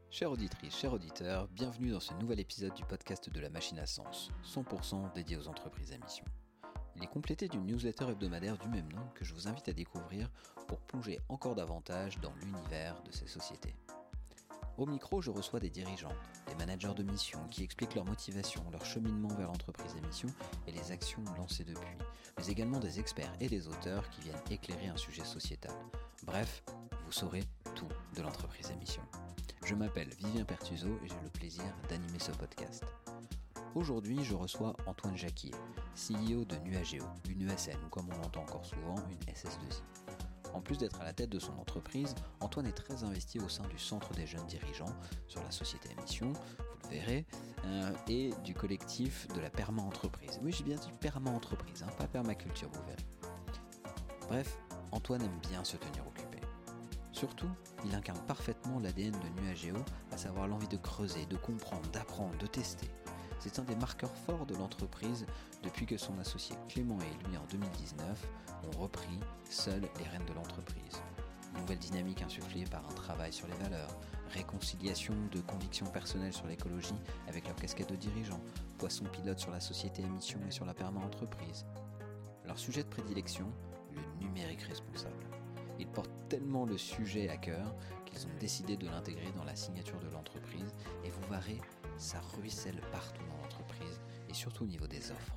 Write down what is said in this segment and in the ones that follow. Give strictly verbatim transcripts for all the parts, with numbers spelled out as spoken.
Chères auditrices, chers auditeurs, bienvenue dans ce nouvel épisode du podcast de la Machine à Sens, cent pour cent dédié aux entreprises à mission. Il est complété d'une newsletter hebdomadaire du même nom que je vous invite à découvrir pour plonger encore davantage dans l'univers de ces sociétés. Au micro, je reçois des dirigeants, des managers de mission qui expliquent leur motivation, leur cheminement vers l'entreprise à mission et les actions lancées depuis, mais également des experts et des auteurs qui viennent éclairer un sujet sociétal. Bref, vous saurez tout de l'entreprise à mission. Je m'appelle Vivien Pertuso et j'ai le plaisir d'animer ce podcast. Aujourd'hui, je reçois Antoine Jacquier, C E O de Nuageo, une E S N ou comme on l'entend encore souvent, une S S deux I. En plus d'être à la tête de son entreprise, Antoine est très investi au sein du Centre des jeunes dirigeants sur la société à mission, vous le verrez, euh, et du collectif de la Perma-entreprise. Oui, j'ai bien dit Perma-entreprise, hein, pas Permaculture, vous verrez. Bref, Antoine aime bien se tenir occupé. Surtout, il incarne parfaitement l'A D N de Nuageo, à savoir l'envie de creuser, de comprendre, d'apprendre, de tester. C'est un des marqueurs forts de l'entreprise depuis que son associé Clément et lui en deux mille dix-neuf ont repris seuls les rênes de l'entreprise. Nouvelle dynamique insufflée par un travail sur les valeurs, réconciliation de convictions personnelles sur l'écologie avec leur casquette de dirigeant, poisson pilote sur la société à mission et sur la perma-entreprise. Leur sujet de prédilection, le numérique responsable. Ils portent tellement le sujet à cœur qu'ils ont décidé de l'intégrer dans la signature de l'entreprise et vous verrez, ça ruisselle partout dans l'entreprise et surtout au niveau des offres.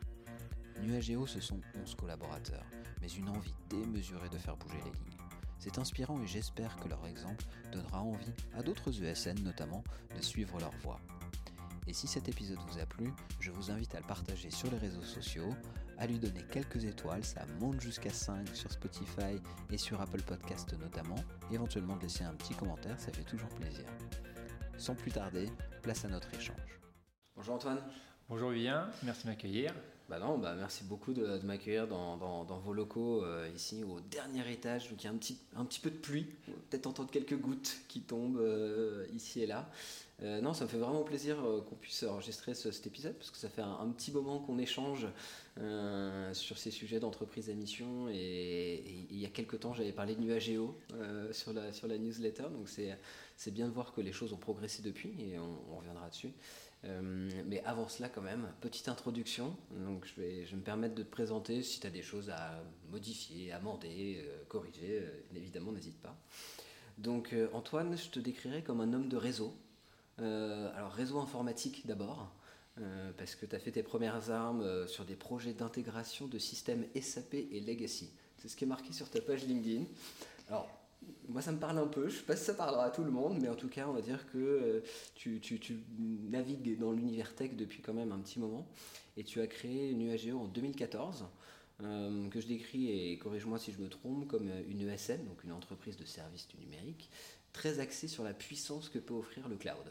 Nuageo, ce sont onze collaborateurs, mais une envie démesurée de faire bouger les lignes. C'est inspirant et j'espère que leur exemple donnera envie à d'autres E S N notamment de suivre leur voie. Et si cet épisode vous a plu, je vous invite à le partager sur les réseaux sociaux, à lui donner quelques étoiles, ça monte jusqu'à cinq sur Spotify et sur Apple Podcast notamment, et éventuellement de laisser un petit commentaire, ça fait toujours plaisir. Sans plus tarder, place à notre échange. Bonjour Antoine. Bonjour Vivien, merci de m'accueillir. Bah non, bah merci beaucoup de, de m'accueillir dans, dans, dans vos locaux euh, ici au dernier étage. Donc il y a un petit, un petit peu de pluie, peut-être entendre quelques gouttes qui tombent euh, ici et là. Euh, non, ça me fait vraiment plaisir euh, qu'on puisse enregistrer ce, cet épisode parce que ça fait un, un petit moment qu'on échange euh, sur ces sujets d'entreprise à mission et, et il y a quelques temps j'avais parlé de Nuageo euh, sur, la, sur la newsletter, donc c'est, c'est bien de voir que les choses ont progressé depuis et on, on reviendra dessus. Euh, mais avant cela quand même, petite introduction, donc je vais, je vais me permettre de te présenter si tu as des choses à modifier, amender, euh, corriger, euh, évidemment n'hésite pas. Donc euh, Antoine, je te décrirai comme un homme de réseau. Euh, alors réseau informatique d'abord, euh, parce que tu as fait tes premières armes euh, sur des projets d'intégration de systèmes S A P et Legacy. C'est ce qui est marqué sur ta page LinkedIn. Alors moi ça me parle un peu, je ne sais pas si ça parlera à tout le monde, mais en tout cas on va dire que euh, tu, tu, tu navigues dans l'univers tech depuis quand même un petit moment, et tu as créé Nuageo en deux mille quatorze, euh, que je décris, et corrige-moi si je me trompe, comme une E S N, donc une entreprise de services du numérique, très axée sur la puissance que peut offrir le cloud.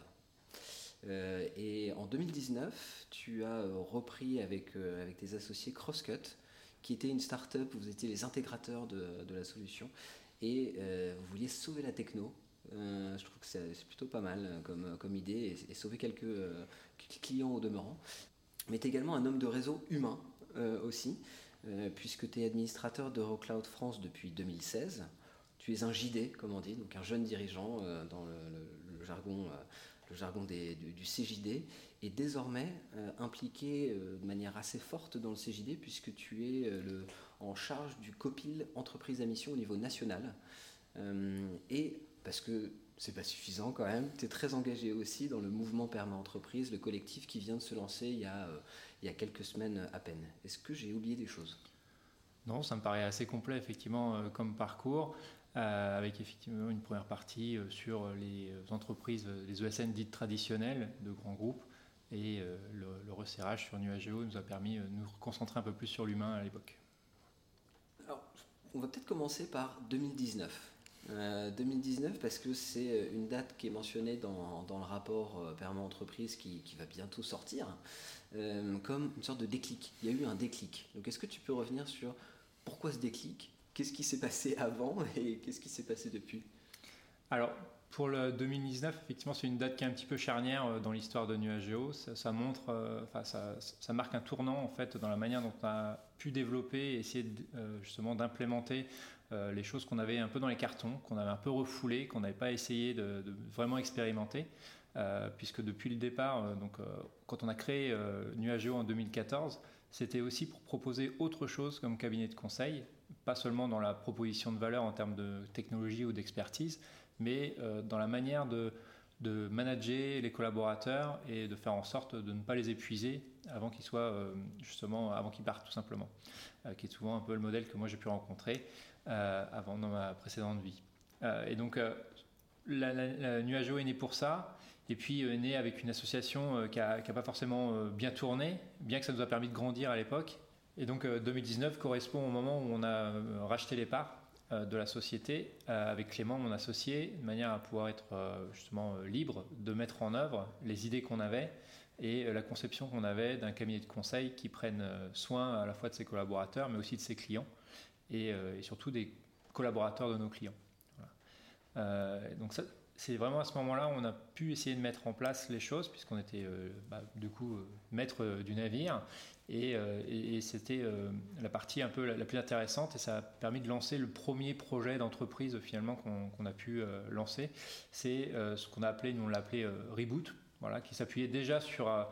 Euh, et en deux mille dix-neuf, tu as repris avec, euh, avec tes associés Crosscut, qui était une start-up, vous étiez les intégrateurs de, de la solution, et euh, vous vouliez sauver la techno. Euh, je trouve que c'est, c'est plutôt pas mal comme, comme idée, et, et sauver quelques, euh, quelques clients au demeurant. Mais tu es également un homme de réseau humain euh, aussi, euh, puisque tu es administrateur d'Eurocloud France depuis deux mille seize. Tu es un J D, comme on dit, donc un jeune dirigeant euh, dans le, le, le jargon, euh, le jargon des, du, du C J D, et désormais euh, impliqué euh, de manière assez forte dans le C J D, puisque tu es euh, le, en charge du COPIL entreprise à mission au niveau national. Euh, et parce que c'est pas suffisant quand même, tu es très engagé aussi dans le mouvement Perma-entreprise, le collectif qui vient de se lancer il y a, euh, il y a quelques semaines à peine. Est-ce que j'ai oublié des choses ? Non, ça me paraît assez complet effectivement euh, comme parcours, euh, avec effectivement une première partie euh, sur les entreprises, les E S N dites traditionnelles de grands groupes, et euh, le, le resserrage sur Nuageo nous a permis euh, de nous concentrer un peu plus sur l'humain à l'époque. Alors, on va peut-être commencer par deux mille dix-neuf. Euh, deux mille dix-neuf parce que c'est une date qui est mentionnée dans, dans le rapport euh, Perma-entreprise qui, qui va bientôt sortir, euh, comme une sorte de déclic. Il y a eu un déclic. Donc est-ce que tu peux revenir sur pourquoi ce déclic ? Qu'est-ce qui s'est passé avant et qu'est-ce qui s'est passé depuis ? Alors, pour le deux mille dix-neuf, effectivement, c'est une date qui est un petit peu charnière dans l'histoire de Nuageo. Ça, ça montre, euh, enfin, ça, ça marque un tournant en fait dans la manière dont on a pu développer et essayer de, euh, justement d'implémenter euh, les choses qu'on avait un peu dans les cartons, qu'on avait un peu refoulées, qu'on n'avait pas essayé de, de vraiment expérimenter. Euh, puisque depuis le départ, euh, donc, euh, quand on a créé euh, Nuageo en deux mille quatorze, c'était aussi pour proposer autre chose comme cabinet de conseil, pas seulement dans la proposition de valeur en termes de technologie ou d'expertise, mais euh, dans la manière de, de manager les collaborateurs et de faire en sorte de ne pas les épuiser avant qu'ils soient euh, justement avant qu'ils partent tout simplement, euh, qui est souvent un peu le modèle que moi j'ai pu rencontrer euh, avant dans ma précédente vie. Euh, et donc euh, la, la, la Nuageo est née pour ça. Et puis euh, né avec une association euh, qui n'a pas forcément euh, bien tourné, bien que ça nous a permis de grandir à l'époque. Et donc euh, deux mille dix-neuf correspond au moment où on a euh, racheté les parts euh, de la société euh, avec Clément, mon associé, de manière à pouvoir être euh, justement euh, libre de mettre en œuvre les idées qu'on avait et euh, la conception qu'on avait d'un cabinet de conseil qui prenne euh, soin à la fois de ses collaborateurs, mais aussi de ses clients et, euh, et surtout des collaborateurs de nos clients. Voilà. Euh, donc ça, c'est vraiment à ce moment-là où on a pu essayer de mettre en place les choses, puisqu'on était euh, bah, du coup euh, maître euh, du navire, et, euh, et, et c'était euh, la partie un peu la, la plus intéressante, et ça a permis de lancer le premier projet d'entreprise finalement qu'on, qu'on a pu euh, lancer. C'est euh, ce qu'on a appelé, nous on l'a appelé euh, Reboot, voilà, qui s'appuyait déjà sur euh,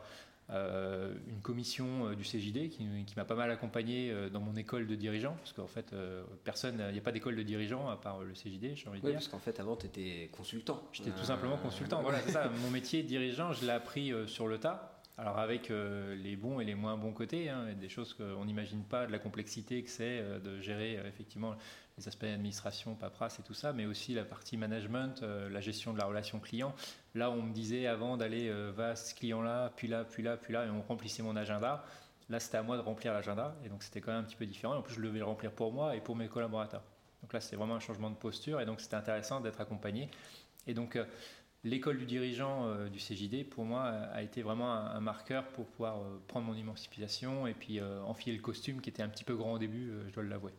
Euh, une commission euh, du C J D qui, qui m'a pas mal accompagné euh, dans mon école de dirigeant, parce qu'en fait euh, personne, il n'y a pas d'école de dirigeant à part le C J D, j'ai envie de oui, dire. parce qu'en fait avant tu étais consultant. J'étais euh... tout simplement consultant, voilà, c'est ça. Mon métier dirigeant, je l'ai appris euh, sur le tas, alors avec euh, les bons et les moins bons côtés, hein, et des choses qu'on n'imagine pas, de la complexité que c'est euh, de gérer euh, effectivement les aspects d'administration, paperasse et tout ça, mais aussi la partie management, euh, la gestion de la relation client. Là, on me disait avant d'aller euh, va à ce client-là, puis là, puis là, puis là, et on remplissait mon agenda. Là, c'était à moi de remplir l'agenda, et donc c'était quand même un petit peu différent. Et en plus, je devais le remplir pour moi et pour mes collaborateurs. Donc là, c'était vraiment un changement de posture, et donc c'était intéressant d'être accompagné. Et donc, euh, l'école du dirigeant euh, du C J D, pour moi, a été vraiment un, un marqueur pour pouvoir euh, prendre mon émancipation et puis euh, enfiler le costume qui était un petit peu grand au début, euh, je dois l'avouer.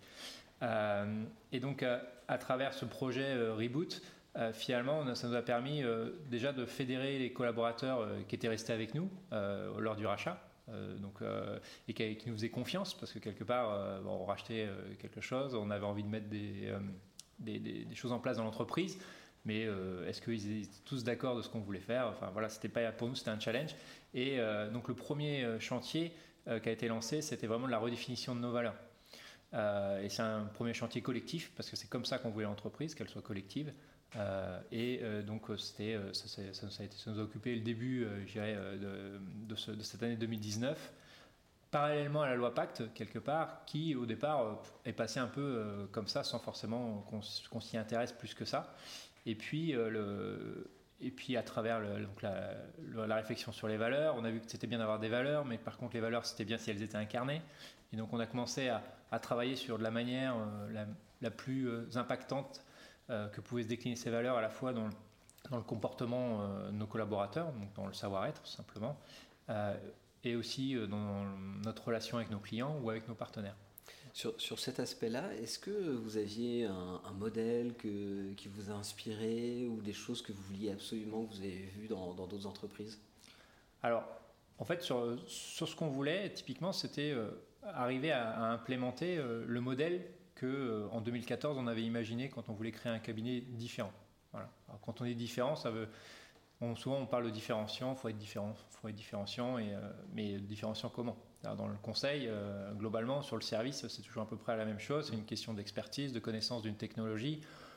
Euh, et donc, euh, à travers ce projet euh, Reboot, Euh, finalement, ça nous a permis euh, déjà de fédérer les collaborateurs euh, qui étaient restés avec nous euh, lors du rachat, euh, donc, euh, et qui, qui nous faisaient confiance, parce que quelque part, euh, bon, on rachetait euh, quelque chose, on avait envie de mettre des, euh, des, des, des choses en place dans l'entreprise, mais euh, est-ce qu'ils étaient tous d'accord de ce qu'on voulait faire? Enfin voilà, c'était pas, pour nous, c'était un challenge. Et euh, donc le premier chantier euh, qui a été lancé, c'était vraiment de la redéfinition de nos valeurs. Euh, et c'est un premier chantier collectif, parce que c'est comme ça qu'on voulait l'entreprise, qu'elle soit collective. Euh, et euh, donc c'était, euh, ça, ça, ça, a été, ça nous a occupé le début euh, je dirais, euh, de, de, ce, de cette année deux mille dix-neuf, parallèlement à la loi Pacte quelque part, qui au départ euh, est passée un peu euh, comme ça, sans forcément qu'on, qu'on s'y intéresse plus que ça. Et puis, euh, le, et puis à travers le, donc la, le, la réflexion sur les valeurs, on a vu que c'était bien d'avoir des valeurs, mais par contre les valeurs c'était bien si elles étaient incarnées. Et donc on a commencé à, à travailler sur de la manière euh, la, la plus euh, impactante Euh, que pouvaient se décliner ces valeurs à la fois dans le, dans le comportement euh, de nos collaborateurs, donc dans le savoir-être tout simplement, euh, et aussi euh, dans notre relation avec nos clients ou avec nos partenaires. Sur, sur cet aspect-là, est-ce que vous aviez un, un modèle que, qui vous a inspiré ou des choses que vous vouliez absolument, que vous avez vues dans, dans d'autres entreprises? Alors, en fait, sur, sur ce qu'on voulait, typiquement, c'était euh, arriver à, à implémenter euh, le modèle qu'en deux mille quatorze, on avait imaginé quand on voulait créer un cabinet différent. Voilà. Alors, quand on est différent, ça veut, on, souvent on parle de différenciant, il faut être différent, faut être différenciant, et, euh, mais différenciant comment? Alors, dans le conseil, euh, globalement, sur le service, c'est toujours à peu près la même chose. C'est une question d'expertise, de connaissance d'une technologie.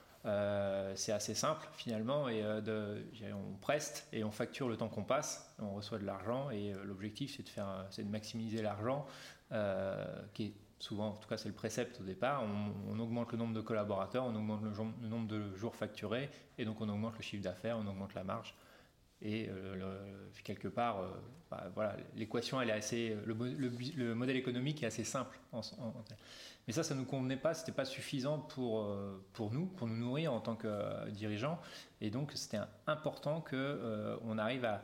Euh, c'est assez simple finalement, et euh, de, on preste et on facture le temps qu'on passe, on reçoit de l'argent, et euh, l'objectif c'est de, faire, c'est de maximiser l'argent, euh, qui est souvent, en tout cas c'est le précepte au départ, on, on augmente le nombre de collaborateurs, on augmente le, le nombre de jours facturés, et donc on augmente le chiffre d'affaires, on augmente la marge, et euh, le, quelque part, euh, bah, voilà, l'équation elle est assez, le, le, le modèle économique est assez simple. En, en, mais ça, ça ne nous convenait pas, c'était pas suffisant pour, euh, pour nous, pour nous nourrir en tant que euh, dirigeants, et donc c'était important qu'on euh, arrive à,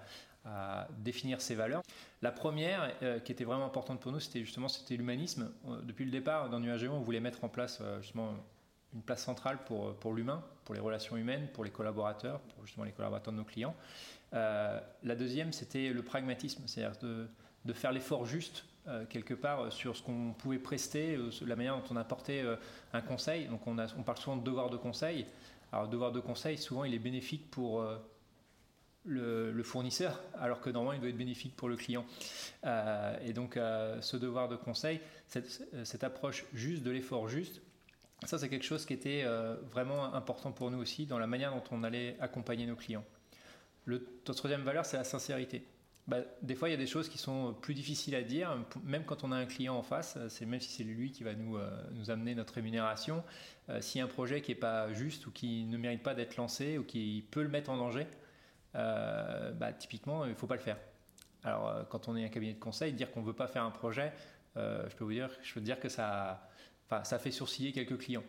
à définir ces valeurs. La première, euh, qui était vraiment importante pour nous, c'était justement c'était l'humanisme. Euh, depuis le départ, dans Nuageo, on voulait mettre en place euh, justement une place centrale pour, pour l'humain, pour les relations humaines, pour les collaborateurs, pour justement les collaborateurs de nos clients. Euh, la deuxième, c'était le pragmatisme, c'est-à-dire de, de faire l'effort juste euh, quelque part sur ce qu'on pouvait prester, euh, la manière dont on apportait euh, un conseil. Donc on, a, on parle souvent de devoir de conseil. Alors devoir de conseil, souvent il est bénéfique pour euh, le, le fournisseur, alors que normalement il doit être bénéfique pour le client. Euh, et donc euh, ce devoir de conseil, cette, cette approche juste de l'effort juste, ça c'est quelque chose qui était euh, vraiment important pour nous aussi dans la manière dont on allait accompagner nos clients. Le, notre troisième valeur, c'est la sincérité. Bah, des fois, il y a des choses qui sont plus difficiles à dire, même quand on a un client en face, c'est, même si c'est lui qui va nous, euh, nous amener notre rémunération. Euh, s'il y a un projet qui n'est pas juste ou qui ne mérite pas d'être lancé ou qui peut le mettre en danger, euh, bah, typiquement, il ne faut pas le faire. Alors, euh, quand on est un cabinet de conseil, dire qu'on ne veut pas faire un projet, euh, je peux vous dire, je peux dire que ça, enfin, ça fait sourciller quelques clients.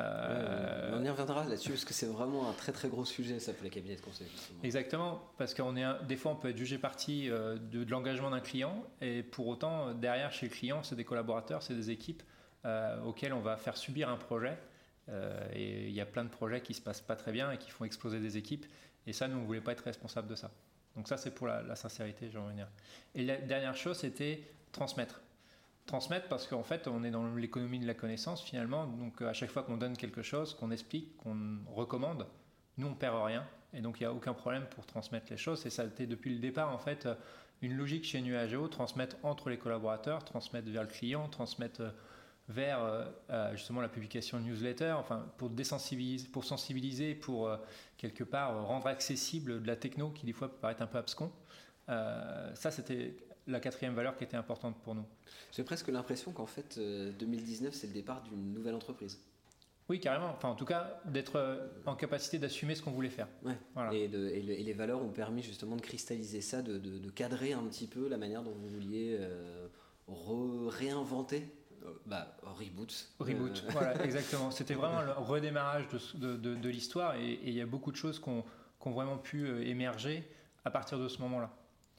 Euh, on y reviendra là-dessus parce que c'est vraiment un très très gros sujet ça pour les cabinets de conseil justement. Exactement, parce qu'on est un, des fois on peut être jugé partie euh, de, de l'engagement d'un client et pour autant derrière chez le client c'est des collaborateurs, c'est des équipes euh, auxquelles on va faire subir un projet euh, et il y a plein de projets qui se passent pas très bien et qui font exploser des équipes et ça nous on voulait pas être responsable de ça. Donc ça c'est pour la, la sincérité, je vais revenir. Et la dernière chose c'était transmettre. Transmettre parce qu'en fait on est dans l'économie de la connaissance finalement, donc à chaque fois qu'on donne quelque chose, qu'on explique, qu'on recommande, nous on perd rien et donc il n'y a aucun problème pour transmettre les choses et ça a été depuis le départ en fait une logique chez Nuageo, transmettre entre les collaborateurs, transmettre vers le client, transmettre vers euh, justement la publication de newsletter, enfin pour désensibiliser, pour sensibiliser, pour euh, quelque part rendre accessible de la techno qui des fois peut paraître un peu abscon. Euh, ça c'était la quatrième valeur qui était importante pour nous. J'ai presque l'impression qu'en fait euh, deux mille dix-neuf c'est le départ d'une nouvelle entreprise. Oui, carrément. Enfin, en tout cas, d'être euh, en capacité d'assumer ce qu'on voulait faire. Ouais. Voilà. Et, de, et, le, et les valeurs ont permis justement de cristalliser ça, de, de, de cadrer un petit peu la manière dont vous vouliez euh, re, réinventer. Euh, bah, reboot. Reboot, euh... voilà, exactement. C'était vraiment le redémarrage de, de, de, de l'histoire et il y a beaucoup de choses qui ont, qui ont vraiment pu émerger à partir de ce moment-là.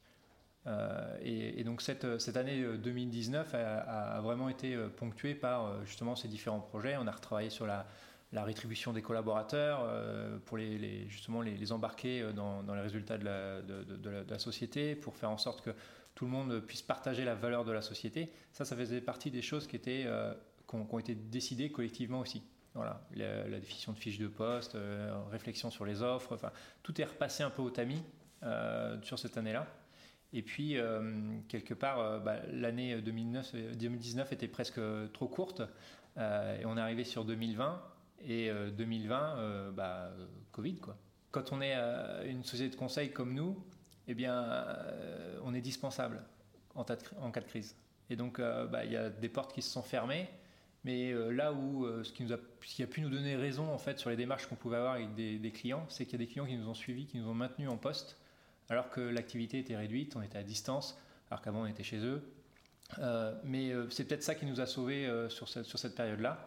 Euh, et, et donc cette, cette année deux mille dix-neuf a, a vraiment été ponctuée par justement ces différents projets. On a retravaillé sur la, la rétribution des collaborateurs euh, pour les, les, justement les, les embarquer dans, dans les résultats de la, de, de, de, la, de la société, pour faire en sorte que tout le monde puisse partager la valeur de la société. Ça, ça faisait partie des choses qui, étaient, euh, qui, ont, qui ont été décidées collectivement aussi. Voilà, la, la définition de fiches de poste, euh, réflexion sur les offres, enfin, tout est repassé un peu au tamis euh, sur cette année-là. Et puis, euh, quelque part, euh, bah, l'année deux mille dix-neuf était presque trop courte. Euh, et on est arrivé sur deux mille vingt. Et euh, deux mille vingt, euh, bah, Covid, quoi. Quand on est euh, une société de conseil comme nous, eh bien, euh, on est dispensable en, tas de, en cas de crise. Et donc, euh, bah, y a des portes qui se sont fermées. Mais euh, là où euh, ce, qui nous a, ce qui a pu nous donner raison, en fait, sur les démarches qu'on pouvait avoir avec des, des clients, c'est qu'il y a des clients qui nous ont suivis, qui nous ont maintenus en poste, alors que l'activité était réduite, on était à distance, alors qu'avant on était chez eux. Euh, mais euh, c'est peut-être ça qui nous a sauvés euh, sur, cette, sur cette période-là.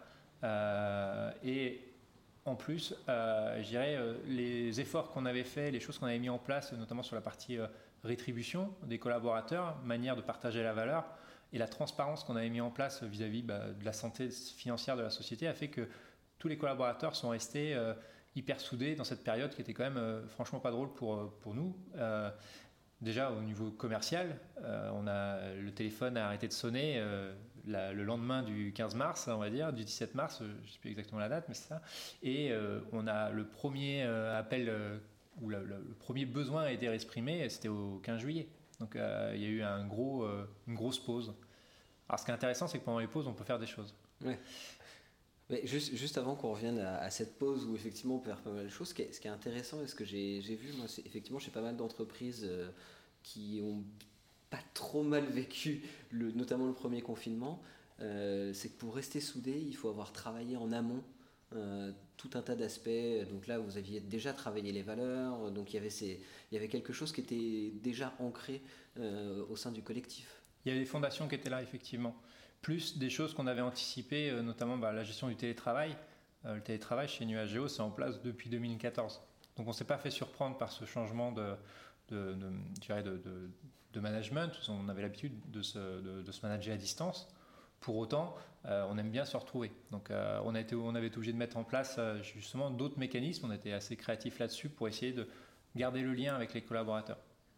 Euh, et en plus, euh, je dirais, euh, les efforts qu'on avait faits, les choses qu'on avait mis en place, notamment sur la partie euh, rétribution des collaborateurs, manière de partager la valeur, et la transparence qu'on avait mis en place vis-à-vis bah, de la santé financière de la société a fait que tous les collaborateurs sont restés euh, hyper soudés dans cette période qui était quand même euh, franchement pas drôle pour, pour nous. Euh, déjà au niveau commercial, euh, on a, le téléphone a arrêté de sonner euh, la, le lendemain du quinze mars, on va dire, du dix-sept mars, je ne sais plus exactement la date, mais c'est ça. Et euh, on a le premier euh, appel, euh, où le, le, le premier besoin a été exprimé, c'était au quinze juillet. Donc euh, il y a eu un gros, euh, une grosse pause. Alors ce qui est intéressant, c'est que pendant les pauses, on peut faire des choses. Ouais. Mais juste, juste avant qu'on revienne à, à cette pause où effectivement on peut faire pas mal de choses, ce qui est, ce qui est intéressant et ce que j'ai, j'ai vu, moi, c'est effectivement chez pas mal d'entreprises euh, qui ont pas trop mal vécu, le, notamment le premier confinement, euh, c'est que pour rester soudé, il faut avoir travaillé en amont euh, tout un tas d'aspects. Donc là, vous aviez déjà travaillé les valeurs, donc il y avait, ces, il y avait quelque chose qui était déjà ancré euh, au sein du collectif. Il y avait des fondations qui étaient là, effectivement. Plus des choses qu'on avait anticipées, euh, notamment bah, la gestion du télétravail. Euh, le télétravail chez Nuageo, c'est en place depuis deux mille quatorze. Donc on ne s'est pas fait surprendre par ce changement de, de, de, je dirais de, de, de management. On avait l'habitude de se, de, de se manager à distance. Pour autant, euh, on aime bien se retrouver. Donc euh, on, a été, on avait été obligé de mettre en place euh, justement d'autres mécanismes. On était assez créatifs là-dessus pour essayer de garder le lien avec les collaborateurs.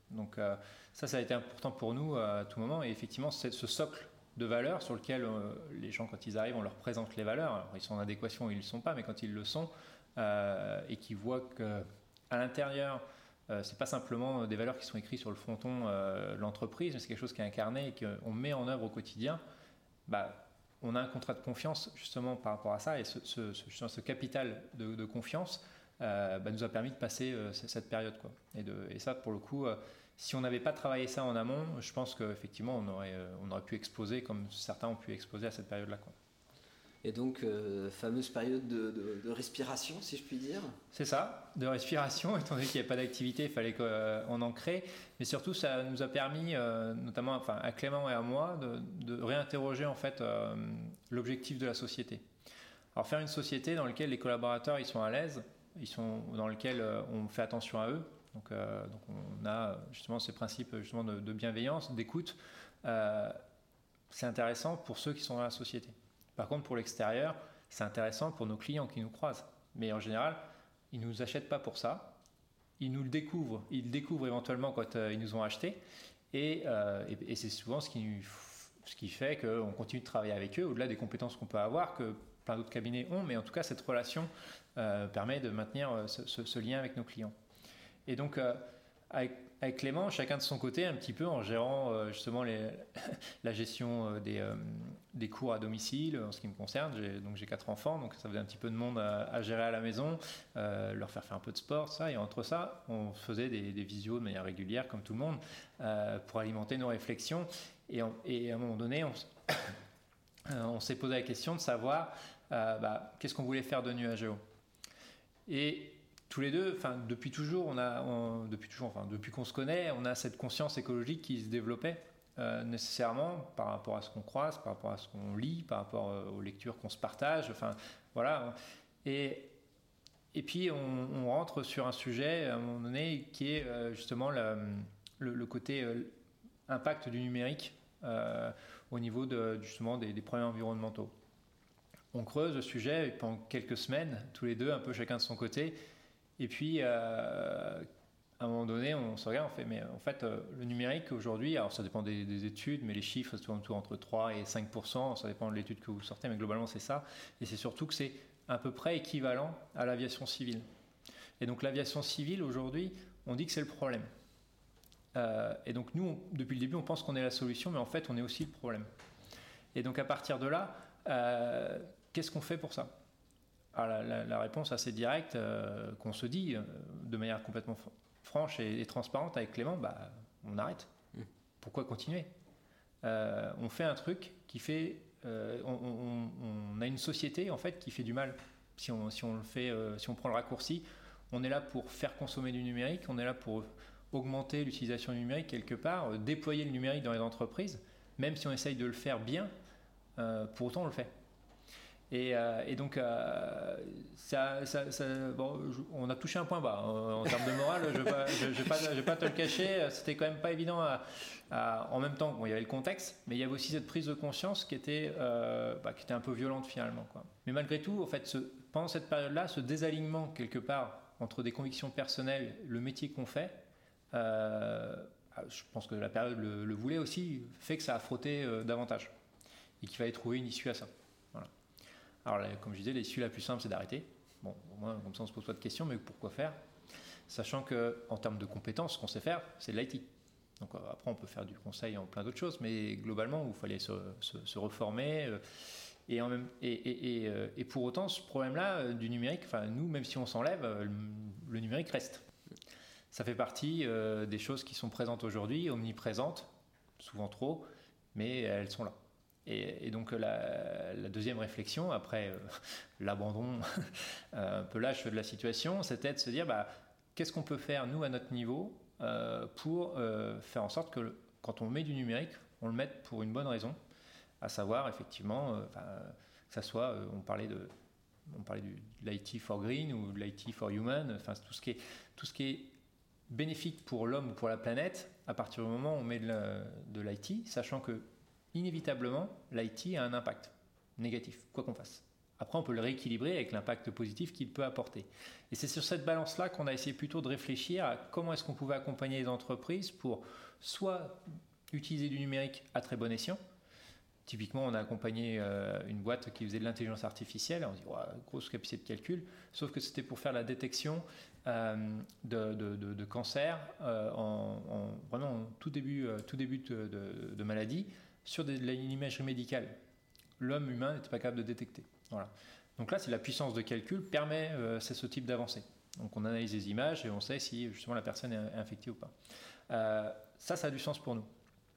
Donc euh, ça, ça a été important pour nous à tout moment. Et effectivement, c'est ce socle de valeurs sur lequel euh, les gens, quand ils arrivent, on leur présente les valeurs. Alors, ils sont en adéquation ou ils ne le sont pas, mais quand ils le sont, euh, et qu'ils voient qu'à l'intérieur, euh, ce n'est pas simplement des valeurs qui sont écrites sur le fronton euh, de l'entreprise, mais c'est quelque chose qui est incarné et qu'on met en œuvre au quotidien, bah, on a un contrat de confiance justement par rapport à ça. Et ce, ce, ce, ce capital de, de confiance euh, bah, nous a permis de passer euh, cette période, quoi. Et, de, et ça, pour le coup... Euh, si on n'avait pas travaillé ça en amont, je pense qu'effectivement, on aurait, on aurait pu exploser comme certains ont pu exploser à cette période-là, quoi. Et donc, euh, fameuse période de, de, de respiration, si je puis dire. C'est ça, de respiration, étant donné qu'il n'y avait pas d'activité, il fallait qu'on en crée. Mais surtout, ça nous a permis, euh, notamment enfin, à Clément et à moi, de, de réinterroger en fait, euh, l'objectif de la société. Alors, faire une société dans laquelle les collaborateurs ils sont à l'aise, ils sont, dans laquelle euh, on fait attention à eux. Donc, euh, donc on a justement ces principes justement de, de bienveillance, d'écoute. Euh, c'est intéressant pour ceux qui sont dans la société. Par contre, pour l'extérieur, c'est intéressant pour nos clients qui nous croisent. Mais en général, ils ne nous achètent pas pour ça. Ils nous le découvrent. Ils le découvrent éventuellement quand euh, ils nous ont acheté. Et, euh, et, et c'est souvent ce qui, ce qui fait qu'on continue de travailler avec eux, au-delà des compétences qu'on peut avoir, que plein d'autres cabinets ont. Mais en tout cas, cette relation euh, permet de maintenir ce, ce, ce lien avec nos clients. Et donc, euh, avec, avec Clément, chacun de son côté, un petit peu en gérant euh, justement les, la gestion euh, des, euh, des cours à domicile, en ce qui me concerne. J'ai, donc j'ai quatre enfants, donc ça faisait un petit peu de monde à, à gérer à la maison, euh, leur faire faire un peu de sport, ça. Et entre ça, on faisait des, des visios de manière régulière, comme tout le monde, euh, pour alimenter nos réflexions. Et, on, et à un moment donné, on, on s'est posé la question de savoir euh, bah, qu'est-ce qu'on voulait faire de Nuageo. Et tous les deux, enfin depuis toujours, on a, on, depuis toujours, enfin depuis qu'on se connaît, on a cette conscience écologique qui se développait euh, nécessairement par rapport à ce qu'on croise, par rapport à ce qu'on lit, par rapport euh, aux lectures qu'on se partage, enfin voilà. Et et puis on, on rentre sur un sujet à un moment donné qui est euh, justement la, le, le côté euh, impact du numérique euh, au niveau de justement des, des problèmes environnementaux. On creuse le sujet pendant quelques semaines, tous les deux, un peu chacun de son côté. Et puis, euh, à un moment donné, on se regarde, on fait, mais en fait, euh, le numérique aujourd'hui, alors ça dépend des, des études, mais les chiffres, c'est toujours entre trois et cinq pour cent, ça dépend de l'étude que vous sortez, mais globalement, c'est ça. Et c'est surtout que c'est à peu près équivalent à l'aviation civile. Et donc, l'aviation civile, aujourd'hui, on dit que c'est le problème. Euh, et donc, nous, on, depuis le début, on pense qu'on est la solution, mais en fait, on est aussi le problème. Et donc, à partir de là, euh, qu'est-ce qu'on fait pour ça ? Alors la, la, la réponse assez directe euh, qu'on se dit euh, de manière complètement fr- franche et, et transparente avec Clément, bah, on arrête. Mmh. Pourquoi continuer ? euh, On fait un truc qui fait... Euh, on, on, on a une société en fait qui fait du mal. Si on, si on, le fait, euh, si on prend le raccourci, on est là pour faire consommer du numérique, on est là pour augmenter l'utilisation du numérique quelque part, euh, déployer le numérique dans les entreprises, même si on essaye de le faire bien, euh, pour autant on le fait. Et, euh, et donc, euh, ça, ça, ça, bon, je, on a touché un point bas en, en termes de morale. Je ne vais pas, pas, pas te le cacher. C'était quand même pas évident. À, à, en même temps, bon, il y avait le contexte, mais il y avait aussi cette prise de conscience qui était, euh, bah, qui était un peu violente finalement, quoi. Mais malgré tout, en fait, ce, pendant cette période-là, ce désalignement quelque part entre des convictions personnelles, le métier qu'on fait, euh, je pense que la période le, le voulait aussi, fait que ça a frotté euh, davantage et qu'il fallait trouver une issue à ça. Voilà. Alors, là, comme je disais, l'issue la plus simple, c'est d'arrêter. Bon, au moins, comme ça, on ne se pose pas de questions, mais pourquoi faire ? Sachant qu'en termes de compétences, ce qu'on sait faire, c'est de l'I T. Donc, après, on peut faire du conseil en plein d'autres choses, mais globalement, il fallait se, se, se reformer. Euh, et, en même, et, et, et, et pour autant, ce problème-là euh, du numérique, enfin, nous, même si on s'enlève, euh, le, le numérique reste. Ça fait partie euh, des choses qui sont présentes aujourd'hui, omniprésentes, souvent trop, mais elles sont là. Et, et donc la, la deuxième réflexion, après euh, l'abandon un peu lâche de la situation, c'était de se dire bah, qu'est-ce qu'on peut faire, nous, à notre niveau, euh, pour euh, faire en sorte que le, quand on met du numérique, on le mette pour une bonne raison, à savoir, effectivement, euh, que ça soit, euh, on parlait de, on parlait du, de l'I T for Green ou de l'I T for Human, enfin, tout ce qui est, tout ce qui est bénéfique pour l'homme ou pour la planète, à partir du moment où on met de, la, de l'I T, sachant que inévitablement, l'I T a un impact négatif, quoi qu'on fasse. Après, on peut le rééquilibrer avec l'impact positif qu'il peut apporter. Et c'est sur cette balance-là qu'on a essayé plutôt de réfléchir à comment est-ce qu'on pouvait accompagner les entreprises pour soit utiliser du numérique à très bon escient. Typiquement, on a accompagné euh, une boîte qui faisait de l'intelligence artificielle. On dit, ouais, grosse capacité de calcul. Sauf que c'était pour faire la détection euh, de, de, de, de cancer euh, en, en vraiment en tout début, euh, tout début de, de, de maladie sur de, de l'imagerie médicale. L'homme humain n'était pas capable de détecter. Voilà. Donc là, c'est la puissance de calcul permet euh, c'est ce type d'avancée. Donc on analyse les images et on sait si justement la personne est infectée ou pas. Euh, ça, ça a du sens pour nous.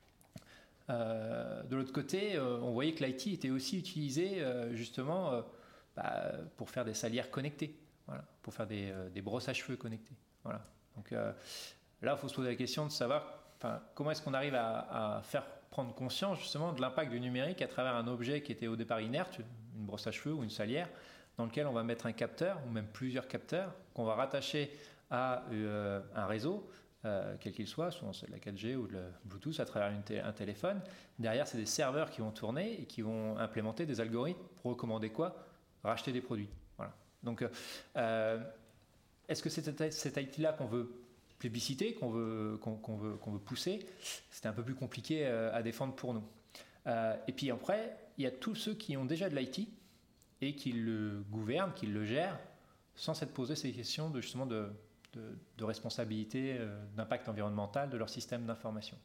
Euh, de l'autre côté, euh, on voyait que l'I T était aussi utilisé euh, justement euh, bah, pour faire des salières connectées, voilà, pour faire des, euh, des brosses à cheveux connectées. Voilà. Donc euh, là, il faut se poser la question de savoir comment est-ce qu'on arrive à, à faire prendre conscience justement de l'impact du numérique à travers un objet qui était au départ inerte, une brosse à cheveux ou une salière, dans lequel on va mettre un capteur ou même plusieurs capteurs qu'on va rattacher à euh, un réseau. Euh, quel qu'il soit, soit c'est de la quatre G ou de la Bluetooth à travers une t- un téléphone. Derrière, c'est des serveurs qui vont tourner et qui vont implémenter des algorithmes pour recommander quoi ? Racheter des produits. Voilà. Donc, euh, est-ce que c'est cet I T-là qu'on veut plébisciter, qu'on veut, qu'on, qu'on veut, qu'on veut pousser ? C'était un peu plus compliqué euh, à défendre pour nous. Euh, et puis après, il y a tous ceux qui ont déjà de l'I T et qui le gouvernent, qui le gèrent, sans s'être posé ces questions de justement de De, de responsabilité, euh, d'impact environnemental de leur système d'information.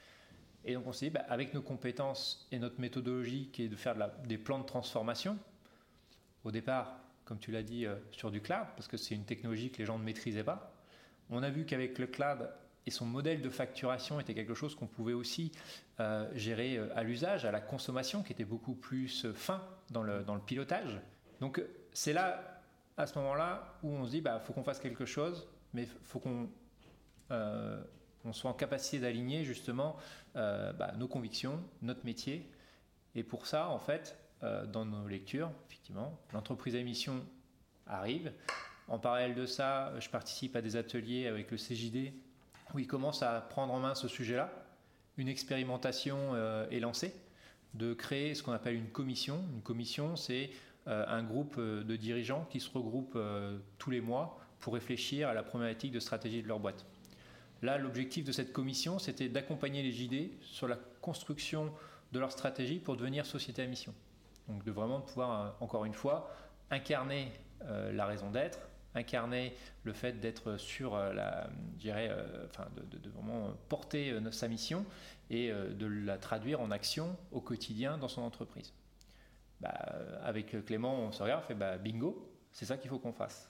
Et donc on s'est dit, bah, avec nos compétences et notre méthodologie qui est de faire de la, des plans de transformation, au départ, comme tu l'as dit, euh, sur du cloud, parce que c'est une technologie que les gens ne maîtrisaient pas, on a vu qu'avec le cloud et son modèle de facturation était quelque chose qu'on pouvait aussi euh, gérer euh, à l'usage, à la consommation, qui était beaucoup plus euh, fin dans le, dans le pilotage. Donc c'est là, à ce moment-là, où on se dit, bah, faut qu'on fasse quelque chose, mais il faut qu'on euh, on soit en capacité d'aligner justement euh, bah, nos convictions, notre métier. Et pour ça, en fait, euh, dans nos lectures, effectivement, l'entreprise à mission arrive. En parallèle de ça, je participe à des ateliers avec le C J D où ils commencent à prendre en main ce sujet-là. Une expérimentation euh, est lancée de créer ce qu'on appelle une commission. Une commission, c'est euh, un groupe de dirigeants qui se regroupent euh, tous les mois pour réfléchir à la problématique de stratégie de leur boîte. Là, l'objectif de cette commission, c'était d'accompagner les J D sur la construction de leur stratégie pour devenir société à mission. Donc de vraiment pouvoir, encore une fois, incarner euh, la raison d'être, incarner le fait d'être sur la, je dirais, euh, enfin de, de, de vraiment porter euh, sa mission et euh, de la traduire en action au quotidien dans son entreprise. Bah, avec Clément, on se regarde, on fait bah, bingo, c'est ça qu'il faut qu'on fasse.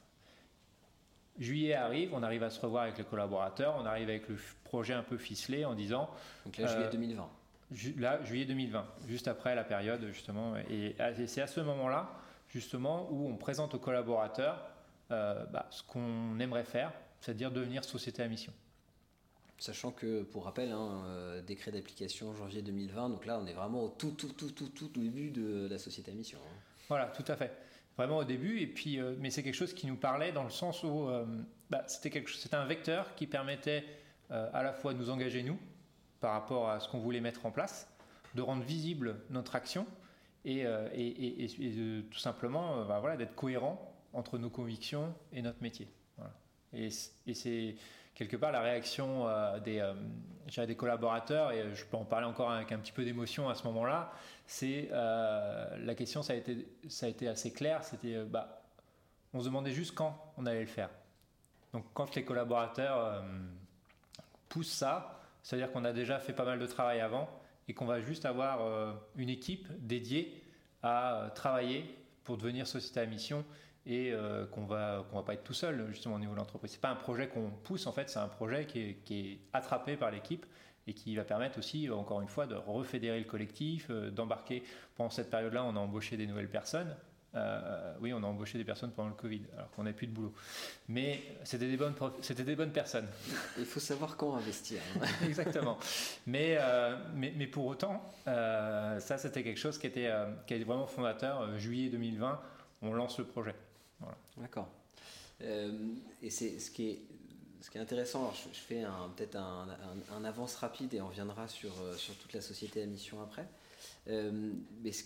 Juillet arrive, on arrive à se revoir avec les collaborateurs, on arrive avec le projet un peu ficelé en disant... Donc là, juillet euh, deux mille vingt. Ju- là, juillet deux mille vingt, juste après la période justement. Et, et c'est à ce moment-là, justement, où on présente aux collaborateurs euh, bah, ce qu'on aimerait faire, c'est-à-dire devenir société à mission. Sachant que, pour rappel, hein, euh, décret d'application janvier deux mille vingt, donc là, on est vraiment au tout, tout, tout, tout, tout début de la société à mission. Hein. Voilà, tout à fait. Vraiment au début, et puis, euh, mais c'est quelque chose qui nous parlait dans le sens où euh, bah, c'était, quelque, c'était un vecteur qui permettait euh, à la fois de nous engager nous par rapport à ce qu'on voulait mettre en place, de rendre visible notre action et, euh, et, et, et, et de, tout simplement euh, bah, voilà, d'être cohérent entre nos convictions et notre métier. Voilà. Et, et c'est quelque part la réaction euh, des, euh, des collaborateurs, et je peux en parler encore avec un petit peu d'émotion à ce moment-là, c'est euh, la question, ça a été, ça a été assez clair, c'était euh, bah, on se demandait juste quand on allait le faire. Donc quand les collaborateurs euh, poussent ça, c'est-à-dire qu'on a déjà fait pas mal de travail avant et qu'on va juste avoir euh, une équipe dédiée à euh, travailler pour devenir société à mission et euh, qu'on va qu'on va pas être tout seul justement au niveau de l'entreprise. C'est pas un projet qu'on pousse, en fait, c'est un projet qui est, qui est attrapé par l'équipe et qui va permettre aussi, encore une fois, de refédérer le collectif, euh, d'embarquer. Pendant cette période-là, on a embauché des nouvelles personnes. Euh, oui, on a embauché des personnes pendant le Covid, alors qu'on n'avait plus de boulot. Mais c'était des bonnes, c'était des bonnes personnes. Il faut savoir quand investir. Hein. Exactement. Mais, euh, mais, mais pour autant, euh, ça, c'était quelque chose qui était, euh, qui était vraiment fondateur. Euh, juillet deux mille vingt, on lance le projet. Voilà. D'accord. Euh, et c'est ce qui est... Ce qui est intéressant, alors je, je fais un, peut-être un, un, un avance rapide et on reviendra sur, sur toute la société à mission après. Euh, mais ce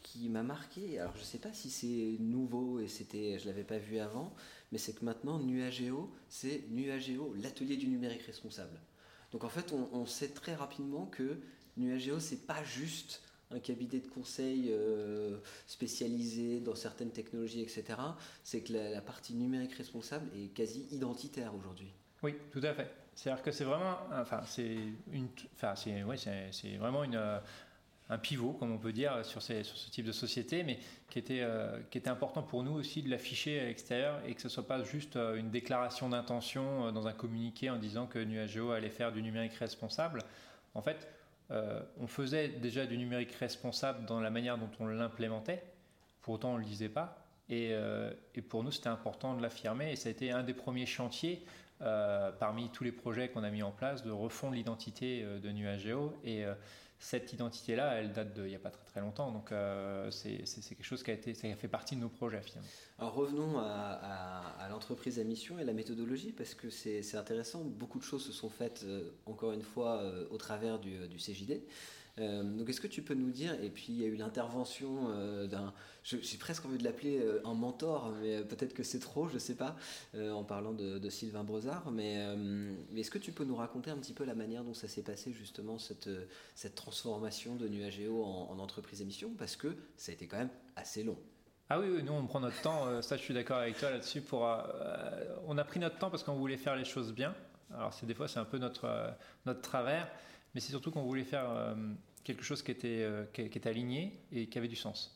qui m'a marqué, alors je ne sais pas si c'est nouveau et c'était, je ne l'avais pas vu avant, mais c'est que maintenant Nuageo, c'est Nuageo, l'atelier du numérique responsable. Donc en fait, on, on sait très rapidement que Nuageo, c'est pas juste un cabinet de conseil euh, spécialisé dans certaines technologies, et cetera. C'est que la, la partie numérique responsable est quasi identitaire aujourd'hui. Oui, tout à fait. C'est-à-dire que c'est vraiment, enfin, c'est une, enfin, c'est, ouais, c'est, c'est vraiment une, euh, un pivot, comme on peut dire, sur, ces, sur ce type de société, mais qui était, euh, qui était important pour nous aussi de l'afficher à l'extérieur et que ce ne soit pas juste euh, une déclaration d'intention euh, dans un communiqué en disant que Nuageo allait faire du numérique responsable. En fait, euh, on faisait déjà du numérique responsable dans la manière dont on l'implémentait, pour autant on ne le disait pas, et, euh, et pour nous c'était important de l'affirmer, et ça a été un des premiers chantiers euh, parmi tous les projets qu'on a mis en place de refondre l'identité euh, de Nuageo, et euh, cette identité-là, elle date d'il n'y a pas très très longtemps, donc euh, c'est, c'est, c'est quelque chose qui a, été, ça a fait partie de nos projets finalement. Alors revenons à, à, à l'entreprise à mission et la méthodologie, parce que c'est, c'est intéressant, beaucoup de choses se sont faites euh, encore une fois euh, au travers du, du C J D. Euh, donc est-ce que tu peux nous dire, et puis il y a eu l'intervention euh, d'un, je, j'ai presque envie de l'appeler euh, un mentor, mais peut-être que c'est trop, je ne sais pas, euh, en parlant de, de Sylvain Brozard, mais, euh, mais est-ce que tu peux nous raconter un petit peu la manière dont ça s'est passé justement, cette, cette transformation de Nuageo en, en entreprise à mission, parce que ça a été quand même assez long. Ah oui, oui, nous on prend notre temps, ça je suis d'accord avec toi là-dessus. Pour, euh, on a pris notre temps parce qu'on voulait faire les choses bien. Alors c'est, des fois c'est un peu notre, euh, notre travers, mais c'est surtout qu'on voulait faire euh, quelque chose qui était, euh, qui, qui était aligné et qui avait du sens.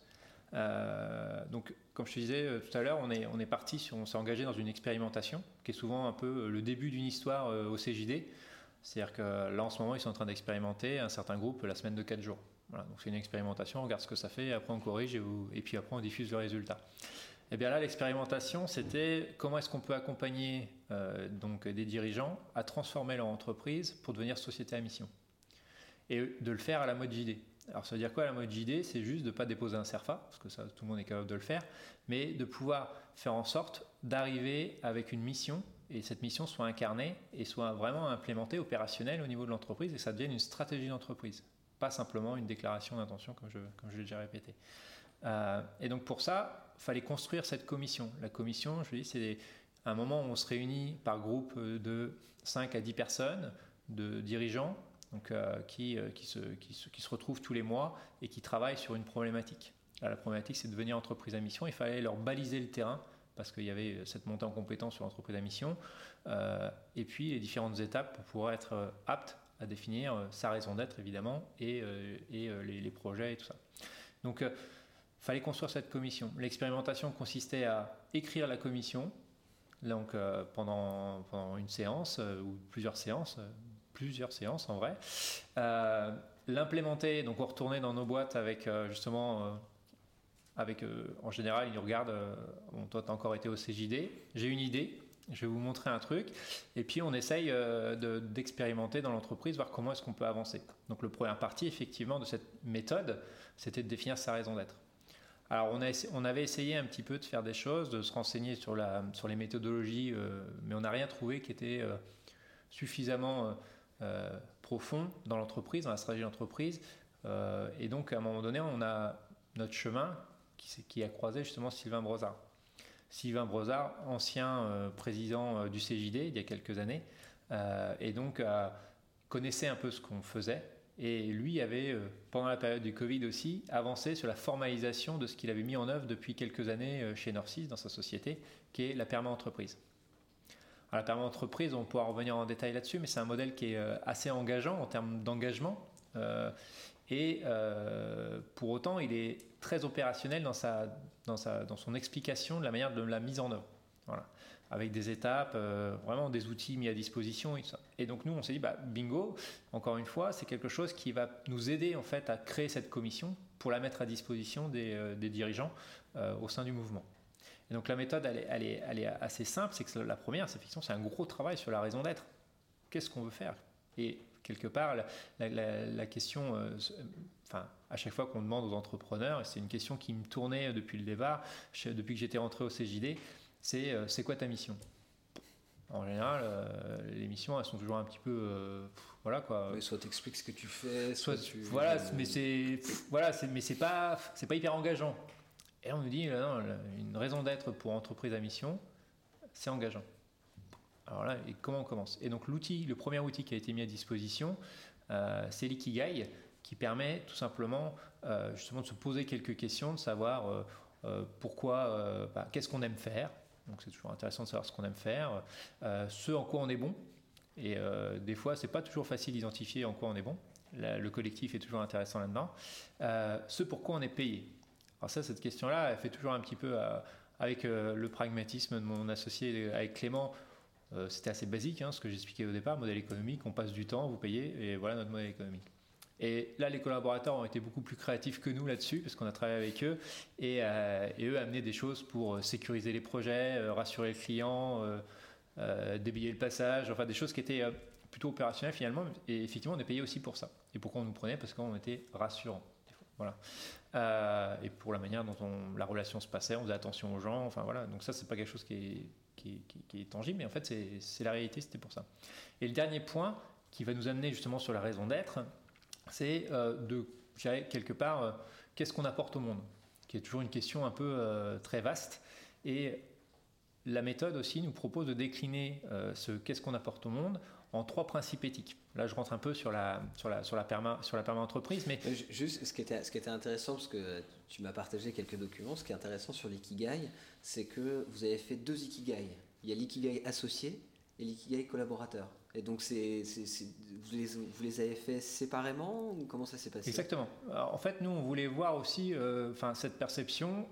Euh, donc comme je te disais euh, tout à l'heure, on est, on est parti, sur, on s'est engagé dans une expérimentation qui est souvent un peu le début d'une histoire euh, au C J D. C'est-à-dire que là en ce moment ils sont en train d'expérimenter un certain groupe la semaine de quatre jours. Voilà, donc c'est une expérimentation, on regarde ce que ça fait, après on corrige et, et puis après on diffuse le résultat. Et bien là l'expérimentation c'était comment est-ce qu'on peut accompagner euh, donc des dirigeants à transformer leur entreprise pour devenir société à mission. Et de le faire à la mode J D. Alors ça veut dire quoi à la mode J D? C'est juste de ne pas déposer un CERFA, parce que ça tout le monde est capable de le faire, mais de pouvoir faire en sorte d'arriver avec une mission et cette mission soit incarnée et soit vraiment implémentée, opérationnelle au niveau de l'entreprise et que ça devienne une stratégie d'entreprise. Pas simplement une déclaration d'intention comme je, comme je l'ai déjà répété. Euh, et donc pour ça, il fallait construire cette commission. La commission, je dis, c'est des, un moment où on se réunit par groupe de cinq à dix personnes, de dirigeants, donc, euh, qui, euh, qui, se, qui, se, qui se retrouvent tous les mois et qui travaillent sur une problématique. Là, la problématique, c'est de devenir entreprise à mission. Il fallait leur baliser le terrain parce qu'il y avait cette montée en compétence sur l'entreprise à mission, euh, et puis les différentes étapes pour pouvoir être euh, apte à définir euh, sa raison d'être évidemment et, euh, et euh, les, les projets et tout ça. Donc il euh, fallait construire cette commission. L'expérimentation consistait à écrire la commission donc, euh, pendant, pendant une séance euh, ou plusieurs séances, euh, plusieurs séances en vrai. Euh, l'implémenter, donc on retournait dans nos boîtes avec euh, justement... Euh, Avec, euh, en général, ils nous regardent, euh, bon, toi tu as encore été au C J D, j'ai une idée, je vais vous montrer un truc, et puis on essaye euh, de, d'expérimenter dans l'entreprise, voir comment est-ce qu'on peut avancer. Donc le première partie, effectivement, de cette méthode, c'était de définir sa raison d'être. Alors on, a, on avait essayé un petit peu de faire des choses, de se renseigner sur, la, sur les méthodologies, euh, mais on n'a rien trouvé qui était euh, suffisamment euh, euh, profond dans l'entreprise, dans la stratégie d'entreprise, euh, et donc à un moment donné, on a notre chemin Qui, qui a croisé justement Sylvain Brozard. Sylvain Brozard, ancien euh, président euh, du C J D il y a quelques années, euh, et donc euh, connaissait un peu ce qu'on faisait, et lui avait, euh, pendant la période du Covid aussi, avancé sur la formalisation de ce qu'il avait mis en œuvre depuis quelques années euh, chez Norcis, dans sa société, qui est la perma-entreprise. Alors la perma-entreprise, on pourra revenir en détail là-dessus, mais c'est un modèle qui est euh, assez engageant en termes d'engagement, euh, et euh, pour autant, il est très opérationnel dans, sa, dans, sa, dans son explication de la manière de la mise en œuvre. Voilà. Avec des étapes, euh, vraiment des outils mis à disposition et tout ça. Et donc nous, on s'est dit, bah, bingo, encore une fois, c'est quelque chose qui va nous aider en fait à créer cette commission pour la mettre à disposition des, euh, des dirigeants euh, au sein du mouvement. Et donc la méthode, elle est, elle est, elle est assez simple. C'est que la première, c'est, c'est un gros travail sur la raison d'être. Qu'est-ce qu'on veut faire? Et quelque part, la, la, la, la question, euh, enfin, à chaque fois qu'on demande aux entrepreneurs, et c'est une question qui me tournait depuis le départ, depuis que j'étais rentré au C J D, c'est euh, c'est quoi ta mission? En général, euh, les missions, elles sont toujours un petit peu, euh, pff, voilà quoi. Mais soit t'expliques ce que tu fais, soit, soit tu. voilà, euh... mais c'est, pff, voilà, c'est, mais c'est pas, c'est pas hyper engageant. Et on nous dit, non, une raison d'être pour entreprise à mission, c'est engageant. Alors là, et comment on commence ? Et donc l'outil, le premier outil qui a été mis à disposition, euh, c'est l'Ikigai, qui permet tout simplement, euh, justement, de se poser quelques questions, de savoir euh, euh, pourquoi, euh, bah, qu'est-ce qu'on aime faire. Donc c'est toujours intéressant de savoir ce qu'on aime faire, euh, ce en quoi on est bon. Et euh, des fois, c'est pas toujours facile d'identifier en quoi on est bon. Là, le collectif est toujours intéressant là-dedans. Euh, ce pourquoi on est payé. Alors ça, cette question-là, elle fait toujours un petit peu euh, avec euh, le pragmatisme de mon associé avec Clément. Euh, c'était assez basique, hein, ce que j'expliquais au départ, modèle économique, on passe du temps, vous payez, et voilà notre modèle économique. Et là, les collaborateurs ont été beaucoup plus créatifs que nous là-dessus, parce qu'on a travaillé avec eux, et, euh, et eux amenaient des choses pour sécuriser les projets, euh, rassurer le client, euh, euh, déblayer le passage, enfin des choses qui étaient euh, plutôt opérationnelles finalement, et effectivement on est payé aussi pour ça. Et pourquoi on nous prenait ? Parce qu'on était rassurant. Voilà. Euh, et pour la manière dont on, la relation se passait, on faisait attention aux gens, enfin voilà. Donc ça, c'est pas quelque chose qui est, qui, qui, qui est tangible, mais en fait, c'est, c'est la réalité, c'était pour ça. Et le dernier point qui va nous amener justement sur la raison d'être, c'est euh, de, je dirais, quelque part, euh, qu'est-ce qu'on apporte au monde ? Qui est toujours une question un peu euh, très vaste. Et la méthode aussi nous propose de décliner euh, ce qu'est-ce qu'on apporte au monde en trois principes éthiques. Là, je rentre un peu sur la, sur la, sur la, perma, sur la perma-entreprise. Mais... Juste, ce qui, était, ce qui était intéressant, parce que tu m'as partagé quelques documents, ce qui est intéressant sur l'ikigai, c'est que vous avez fait deux ikigai. Il y a l'ikigai associé et l'ikigai collaborateur. Et donc, c'est, c'est, c'est, vous, les, vous les avez fait séparément ou comment ça s'est passé ? Exactement. Alors, en fait, nous, on voulait voir aussi euh, cette perception...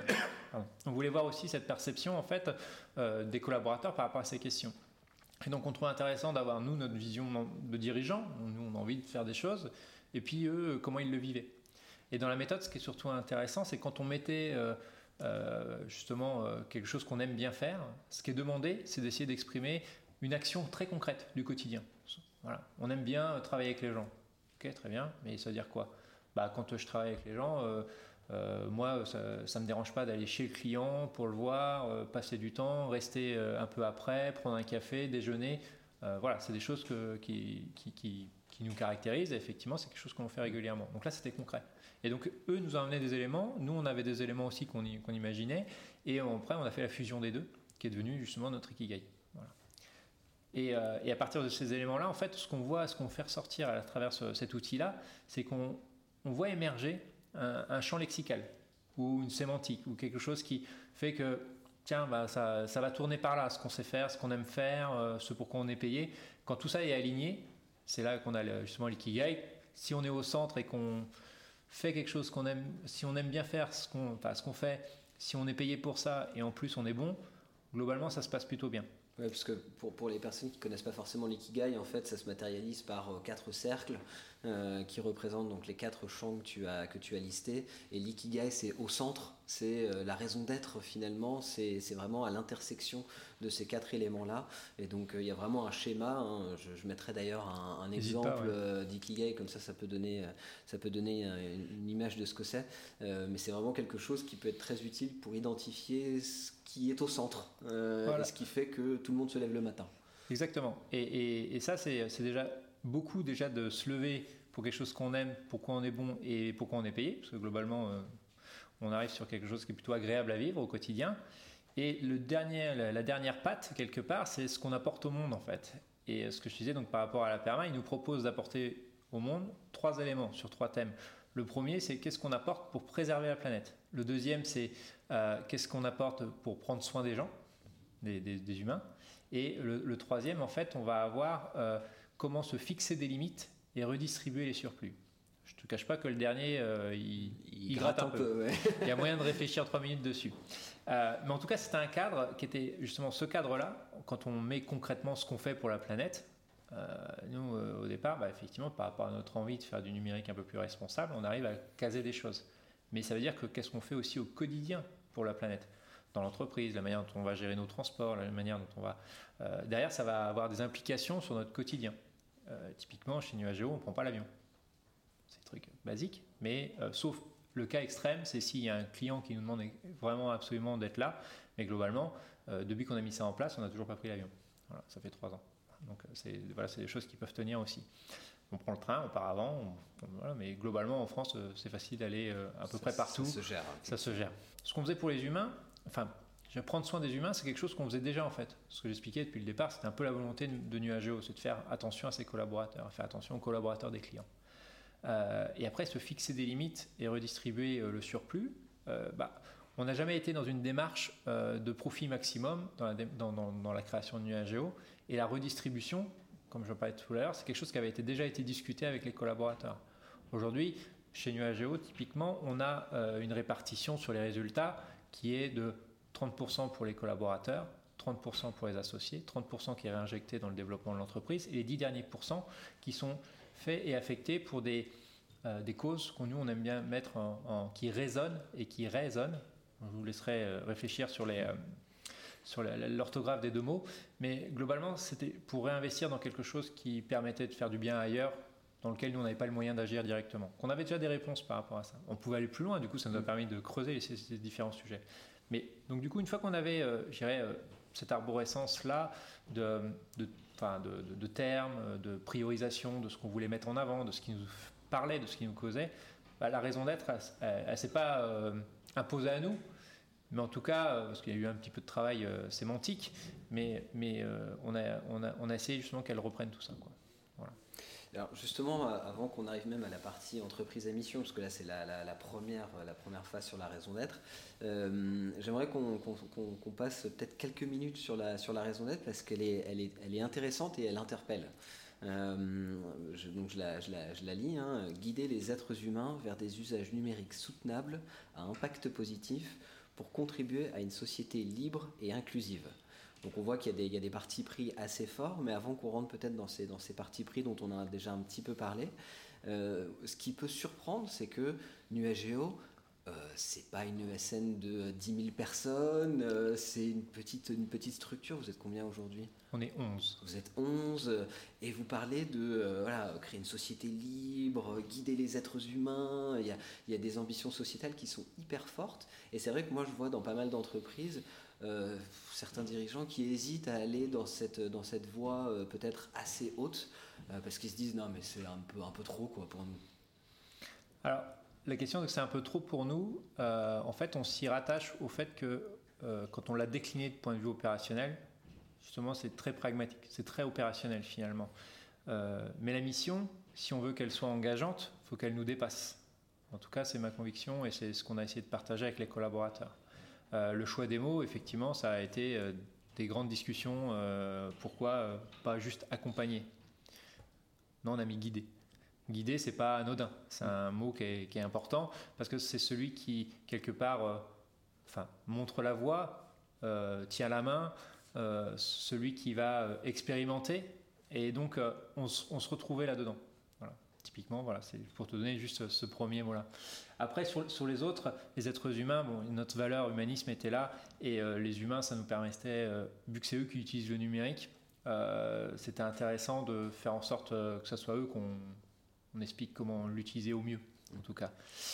on voulait voir aussi cette perception en fait, euh, des collaborateurs par rapport à ces questions. Et donc, on trouvait intéressant d'avoir, nous, notre vision de dirigeant. Nous, on a envie de faire des choses. Et puis, eux, comment ils le vivaient. Et dans la méthode, ce qui est surtout intéressant, c'est quand on mettait euh, euh, justement euh, quelque chose qu'on aime bien faire, ce qui est demandé, c'est d'essayer d'exprimer une action très concrète du quotidien. Voilà. On aime bien travailler avec les gens. Ok, très bien. Mais ça veut dire quoi ? Bah, quand je travaille avec les gens... Euh, Euh, moi, ça ne me dérange pas d'aller chez le client pour le voir, euh, passer du temps, rester euh, un peu après, prendre un café, déjeuner. Euh, voilà, c'est des choses que, qui, qui, qui, qui nous caractérisent et effectivement, c'est quelque chose qu'on fait régulièrement. Donc là, c'était concret. Et donc, eux nous ont amené des éléments, nous, on avait des éléments aussi qu'on, qu'on imaginait et après, on a fait la fusion des deux qui est devenue justement notre Ikigai. Voilà. Et, euh, et à partir de ces éléments-là, en fait, ce qu'on voit, ce qu'on fait ressortir à travers ce, cet outil-là, c'est qu'on on voit émerger Un, un champ lexical ou une sémantique ou quelque chose qui fait que tiens bah, ça, ça va tourner par là, ce qu'on sait faire, ce qu'on aime faire, euh, ce pour quoi on est payé. Quand tout ça est aligné, c'est là qu'on a le, justement l'ikigai. Si on est au centre et qu'on fait quelque chose qu'on aime, si on aime bien faire ce qu'on, enfin, ce qu'on fait, si on est payé pour ça et en plus on est bon, globalement ça se passe plutôt bien. Ouais, parce que pour, pour les personnes qui ne connaissent pas forcément l'ikigai, en fait, ça se matérialise par euh, quatre cercles euh, qui représentent donc les quatre champs que tu as, que tu as listés. Et l'ikigai, c'est au centre, c'est euh, la raison d'être finalement, c'est, c'est vraiment à l'intersection de ces quatre éléments-là. Et donc, euh, il y a vraiment un schéma. Hein, je, je mettrai d'ailleurs un, un exemple pas, ouais. euh, d'ikigai, comme ça, ça peut donner, ça peut donner une, une image de ce que c'est. Euh, mais c'est vraiment quelque chose qui peut être très utile pour identifier ce qui est au centre, euh, voilà. Et ce qui fait que tout le monde se lève le matin. Exactement. Et, et, et ça, c'est, c'est déjà beaucoup déjà de se lever pour quelque chose qu'on aime, pourquoi on est bon et pourquoi on est payé, parce que globalement, euh, on arrive sur quelque chose qui est plutôt agréable à vivre au quotidien. Et le dernier, la, la dernière patte, quelque part, c'est ce qu'on apporte au monde, en fait. Et ce que je disais, donc par rapport à la perma, il nous propose d'apporter au monde trois éléments sur trois thèmes. Le premier, c'est qu'est-ce qu'on apporte pour préserver la planète. Le deuxième, c'est euh, qu'est-ce qu'on apporte pour prendre soin des gens, des, des, des humains. Et le, le troisième, en fait, on va avoir euh, comment se fixer des limites et redistribuer les surplus. Je ne te cache pas que le dernier, euh, il, il, il gratte un, un peu. peu ouais. Il y a moyen de réfléchir trois minutes dessus. Euh, mais en tout cas, c'était un cadre qui était justement ce cadre-là, quand on met concrètement ce qu'on fait pour la planète. Euh, nous, euh, au départ, bah, effectivement, par rapport à notre envie de faire du numérique un peu plus responsable, on arrive à caser des choses. Mais ça veut dire que qu'est-ce qu'on fait aussi au quotidien pour la planète ? Dans l'entreprise, la manière dont on va gérer nos transports, la manière dont on va... Euh, derrière, ça va avoir des implications sur notre quotidien. Euh, typiquement, chez Nuageo, on ne prend pas l'avion. C'est un truc basique, mais euh, sauf le cas extrême, c'est s'il y a un client qui nous demande vraiment absolument d'être là, mais globalement, euh, depuis qu'on a mis ça en place, on n'a toujours pas pris l'avion. Voilà, ça fait trois ans. Donc c'est, voilà, c'est des choses qui peuvent tenir aussi. On prend le train, on part avant, on, on, voilà, mais globalement en France, c'est facile d'aller euh, à peu ça, près partout. Ça se gère. Ça se gère. Ce qu'on faisait pour les humains, enfin, prendre soin des humains, c'est quelque chose qu'on faisait déjà en fait. Ce que j'expliquais depuis le départ, c'était un peu la volonté de, de Nuageo, c'est de faire attention à ses collaborateurs, faire attention aux collaborateurs des clients. Euh, et après, se fixer des limites et redistribuer euh, le surplus, euh, bah, on n'a jamais été dans une démarche euh, de profit maximum dans la, dans, dans, dans la création de Nuageo, et la redistribution, comme je parlais tout à l'heure, c'est quelque chose qui avait été, déjà été discuté avec les collaborateurs. Aujourd'hui, chez Nuageo, typiquement, on a euh, une répartition sur les résultats qui est de trente pour cent pour les collaborateurs, trente pour cent pour les associés, trente pour cent qui est réinjecté dans le développement de l'entreprise, et les dix derniers pourcents qui sont faits et affectés pour des, euh, des causes qu'on nous on aime bien mettre en, en, qui résonnent et qui résonnent. Je vous laisserai euh, réfléchir sur les... Euh, sur l'orthographe des deux mots, mais globalement c'était pour réinvestir dans quelque chose qui permettait de faire du bien ailleurs, dans lequel nous on n'avait pas le moyen d'agir directement. Qu'on avait déjà des réponses par rapport à ça. On pouvait aller plus loin, du coup ça nous a permis de creuser ces, ces différents sujets. Mais donc du coup une fois qu'on avait, euh, je dirais, euh, cette arborescence là de, de, enfin, de, de, de termes, de priorisation, de ce qu'on voulait mettre en avant, de ce qui nous parlait, de ce qui nous causait, bah, la raison d'être, elle ne s'est pas euh, imposée à nous. Mais en tout cas, parce qu'il y a eu un petit peu de travail euh, sémantique, mais, mais euh, on, a, on, a, on a essayé justement qu'elle reprenne tout ça, quoi. Voilà. Alors justement, avant qu'on arrive même à la partie entreprise à mission, parce que là c'est la, la, la, première, la première phase sur la raison d'être, euh, j'aimerais qu'on, qu'on, qu'on, qu'on passe peut-être quelques minutes sur la, sur la raison d'être, parce qu'elle est, elle est, elle est intéressante et elle interpelle. Euh, je, donc je la, je la, je la lis, hein. Guider les êtres humains vers des usages numériques soutenables à impact positif, pour contribuer à une société libre et inclusive. Donc on voit qu'il y a des, il y a des partis pris assez forts, mais avant qu'on rentre peut-être dans ces, dans ces partis pris dont on a déjà un petit peu parlé, euh, ce qui peut surprendre, c'est que Nuageo, euh, c'est pas une E S N de dix mille personnes, euh, c'est une petite, une petite structure. Vous êtes combien aujourd'hui ? On est onze. Vous êtes onze, et vous parlez de euh, voilà, créer une société libre, guider les êtres humains. Il y a, il y a des ambitions sociétales qui sont hyper fortes. Et c'est vrai que moi, je vois dans pas mal d'entreprises euh, certains dirigeants qui hésitent à aller dans cette, dans cette voie euh, peut-être assez haute, euh, parce qu'ils se disent non, mais c'est un peu, un peu trop quoi, pour nous. Alors, la question c'est que c'est un peu trop pour nous. Euh, en fait, on s'y rattache au fait que euh, quand on l'a décliné de point de vue opérationnel, justement, c'est très pragmatique, c'est très opérationnel finalement. Euh, mais la mission, si on veut qu'elle soit engageante, il faut qu'elle nous dépasse. En tout cas, c'est ma conviction et c'est ce qu'on a essayé de partager avec les collaborateurs. Euh, le choix des mots, effectivement, ça a été euh, des grandes discussions. Euh, pourquoi euh, pas juste accompagner ? Non, on a mis guider. Guider, c'est pas anodin. C'est un mot qui est, qui est important parce que c'est celui qui, quelque part, euh, enfin, montre la voie, euh, tient la main, euh, celui qui va euh, expérimenter. Et donc, euh, on, on se retrouvait là-dedans. Voilà. Typiquement, voilà, c'est pour te donner juste ce premier mot-là. Après, sur, sur les autres, les êtres humains, bon, notre valeur humanisme était là, et euh, les humains, ça nous permettait, euh, vu que c'est eux qui utilisent le numérique, euh, c'était intéressant de faire en sorte euh, que ce soit eux qu'on on explique comment l'utiliser au mieux, en tout cas.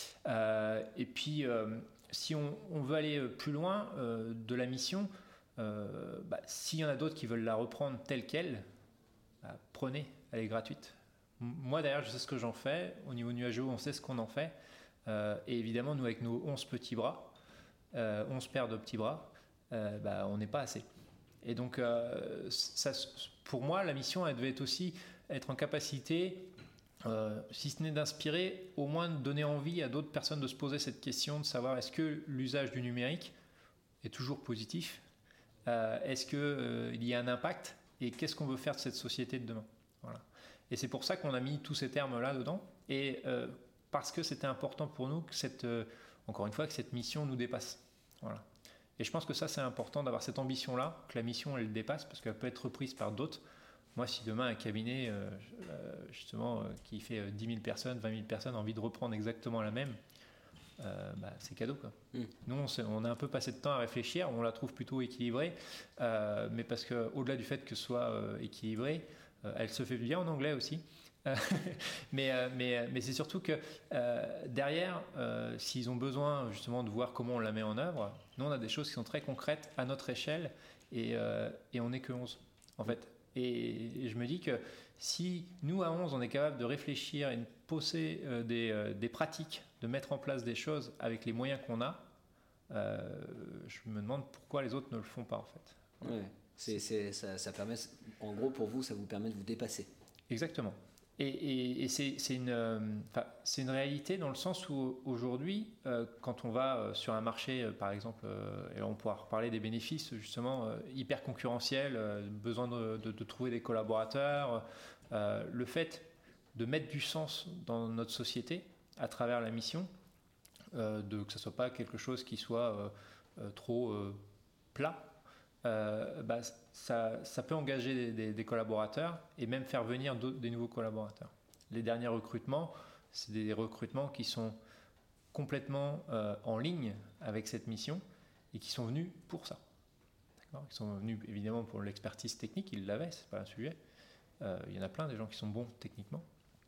Euh, et puis, euh, si on, on veut aller plus loin euh, de la mission, euh, bah, s'il y en a d'autres qui veulent la reprendre telle qu'elle, bah, prenez, elle est gratuite. Moi, d'ailleurs, je sais ce que j'en fais. Au niveau Nuageo, on sait ce qu'on en fait. Euh, et évidemment, nous, avec nos onze petits bras, euh, onze paires de petits bras, euh, bah, on n'est pas assez. Et donc, euh, ça, pour moi, la mission, elle devait être aussi être en capacité, euh, si ce n'est d'inspirer, au moins de donner envie à d'autres personnes de se poser cette question, de savoir est-ce que l'usage du numérique est toujours positif ? euh, Est-ce qu'il euh, y a un impact ? Et qu'est-ce qu'on veut faire de cette société de demain ? Voilà. Et c'est pour ça qu'on a mis tous ces termes-là dedans. Et euh, parce que c'était important pour nous que cette, euh, encore une fois, que cette mission nous dépasse. Voilà. Et je pense que ça, c'est important d'avoir cette ambition-là, que la mission, elle dépasse, parce qu'elle peut être reprise par d'autres. Moi, si demain, un cabinet, euh, justement, euh, qui fait euh, dix mille personnes, vingt mille personnes, a envie de reprendre exactement la même, euh, bah, c'est cadeau, quoi. Mm. Nous, on, on a un peu passé de temps à réfléchir, on la trouve plutôt équilibrée, euh, mais parce qu'au-delà du fait que ce soit euh, équilibré, euh, elle se fait bien en anglais aussi. mais, euh, mais, mais c'est surtout que euh, derrière, euh, s'ils ont besoin justement de voir comment on la met en œuvre, nous on a des choses qui sont très concrètes à notre échelle et, euh, et on n'est que onze. en fait. Et, et je me dis que si nous, à onze, on est capable de réfléchir et de poser euh, des, euh, des pratiques, de mettre en place des choses avec les moyens qu'on a, euh, je me demande pourquoi les autres ne le font pas, en fait. Ouais, c'est, c'est, ça, ça permet, en gros, pour vous, ça vous permet de vous dépasser. Exactement. Et, et, et c'est, c'est, une, euh, c'est une réalité dans le sens où aujourd'hui, euh, quand on va euh, sur un marché, euh, par exemple, euh, et on pourra reparler des bénéfices justement euh, hyper concurrentiels, euh, besoin de, de, de trouver des collaborateurs, euh, le fait de mettre du sens dans notre société à travers la mission, euh, de, que ce ne soit pas quelque chose qui soit euh, euh, trop euh, plat. Euh, bah, ça, ça peut engager des, des, des collaborateurs et même faire venir des nouveaux collaborateurs. Les derniers recrutements, c'est des recrutements qui sont complètement euh, en ligne avec cette mission et qui sont venus pour ça. D'accord ? Ils sont venus évidemment pour l'expertise technique, ils l'avaient, c'est pas un sujet. Euh, il y en a plein des gens qui sont bons techniquement.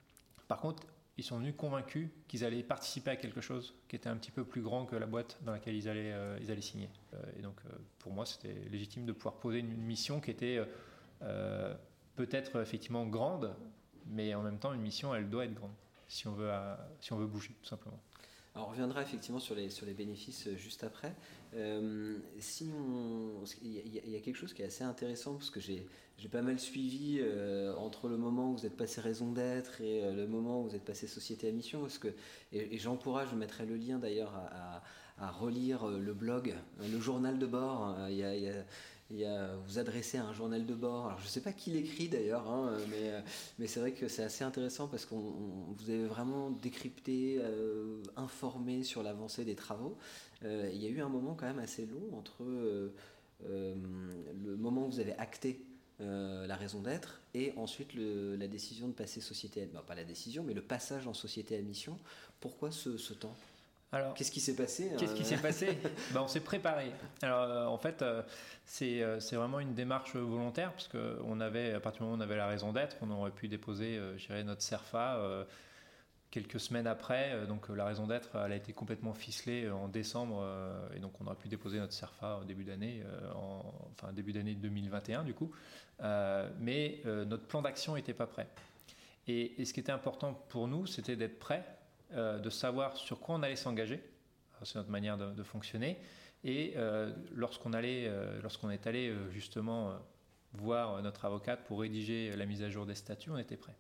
Par contre, ils sont venus convaincus qu'ils allaient participer à quelque chose qui était un petit peu plus grand que la boîte dans laquelle ils allaient, euh, ils allaient signer. Euh, et donc, euh, pour moi, c'était légitime de pouvoir poser une, une mission qui était euh, peut-être effectivement grande, mais en même temps, une mission, elle doit être grande si on veut, euh, si on veut bouger, tout simplement. Alors, on reviendra effectivement sur les, sur les bénéfices juste après. Euh, si on, il, y a, il y a quelque chose qui est assez intéressant parce que j'ai, j'ai pas mal suivi euh, entre le moment où vous êtes passé raison d'être et euh, le moment où vous êtes passé société à mission. Parce que, et, et j'encourage, je mettrai le lien d'ailleurs à, à, à relire le blog, le journal de bord. Il y a, il y a, il y a, vous adressez à un journal de bord. Alors je ne sais pas qui l'écrit d'ailleurs, hein, mais, mais c'est vrai que c'est assez intéressant parce qu'on on, vous avez vraiment décrypté, euh, informé sur l'avancée des travaux. Euh, il y a eu un moment quand même assez long entre euh, euh, le moment où vous avez acté euh, la raison d'être et ensuite le, la décision de passer société à, bah, pas la décision mais le passage en société à mission. Pourquoi ce, ce temps ? Alors, qu'est-ce qui s'est passé ? Qu'est-ce qui s'est passé ? Ben, on s'est préparé. Alors, euh, en fait, euh, c'est, euh, c'est vraiment une démarche volontaire parce qu'on avait, à partir du moment où on avait la raison d'être, on aurait pu déposer, euh, je dirais, notre CERFA euh, quelques semaines après. Euh, donc, la raison d'être, elle a été complètement ficelée en décembre euh, et donc on aurait pu déposer notre CERFA au début d'année, euh, en, enfin début d'année deux mille vingt et un du coup. Euh, mais euh, notre plan d'action n'était pas prêt. Et, et ce qui était important pour nous, c'était d'être prêt. Euh, de savoir sur quoi on allait s'engager, c'est notre manière de, de fonctionner, et euh, lorsqu'on, allait, euh, lorsqu'on est allé euh, justement euh, voir notre avocate pour rédiger la mise à jour des statuts, on était prêt.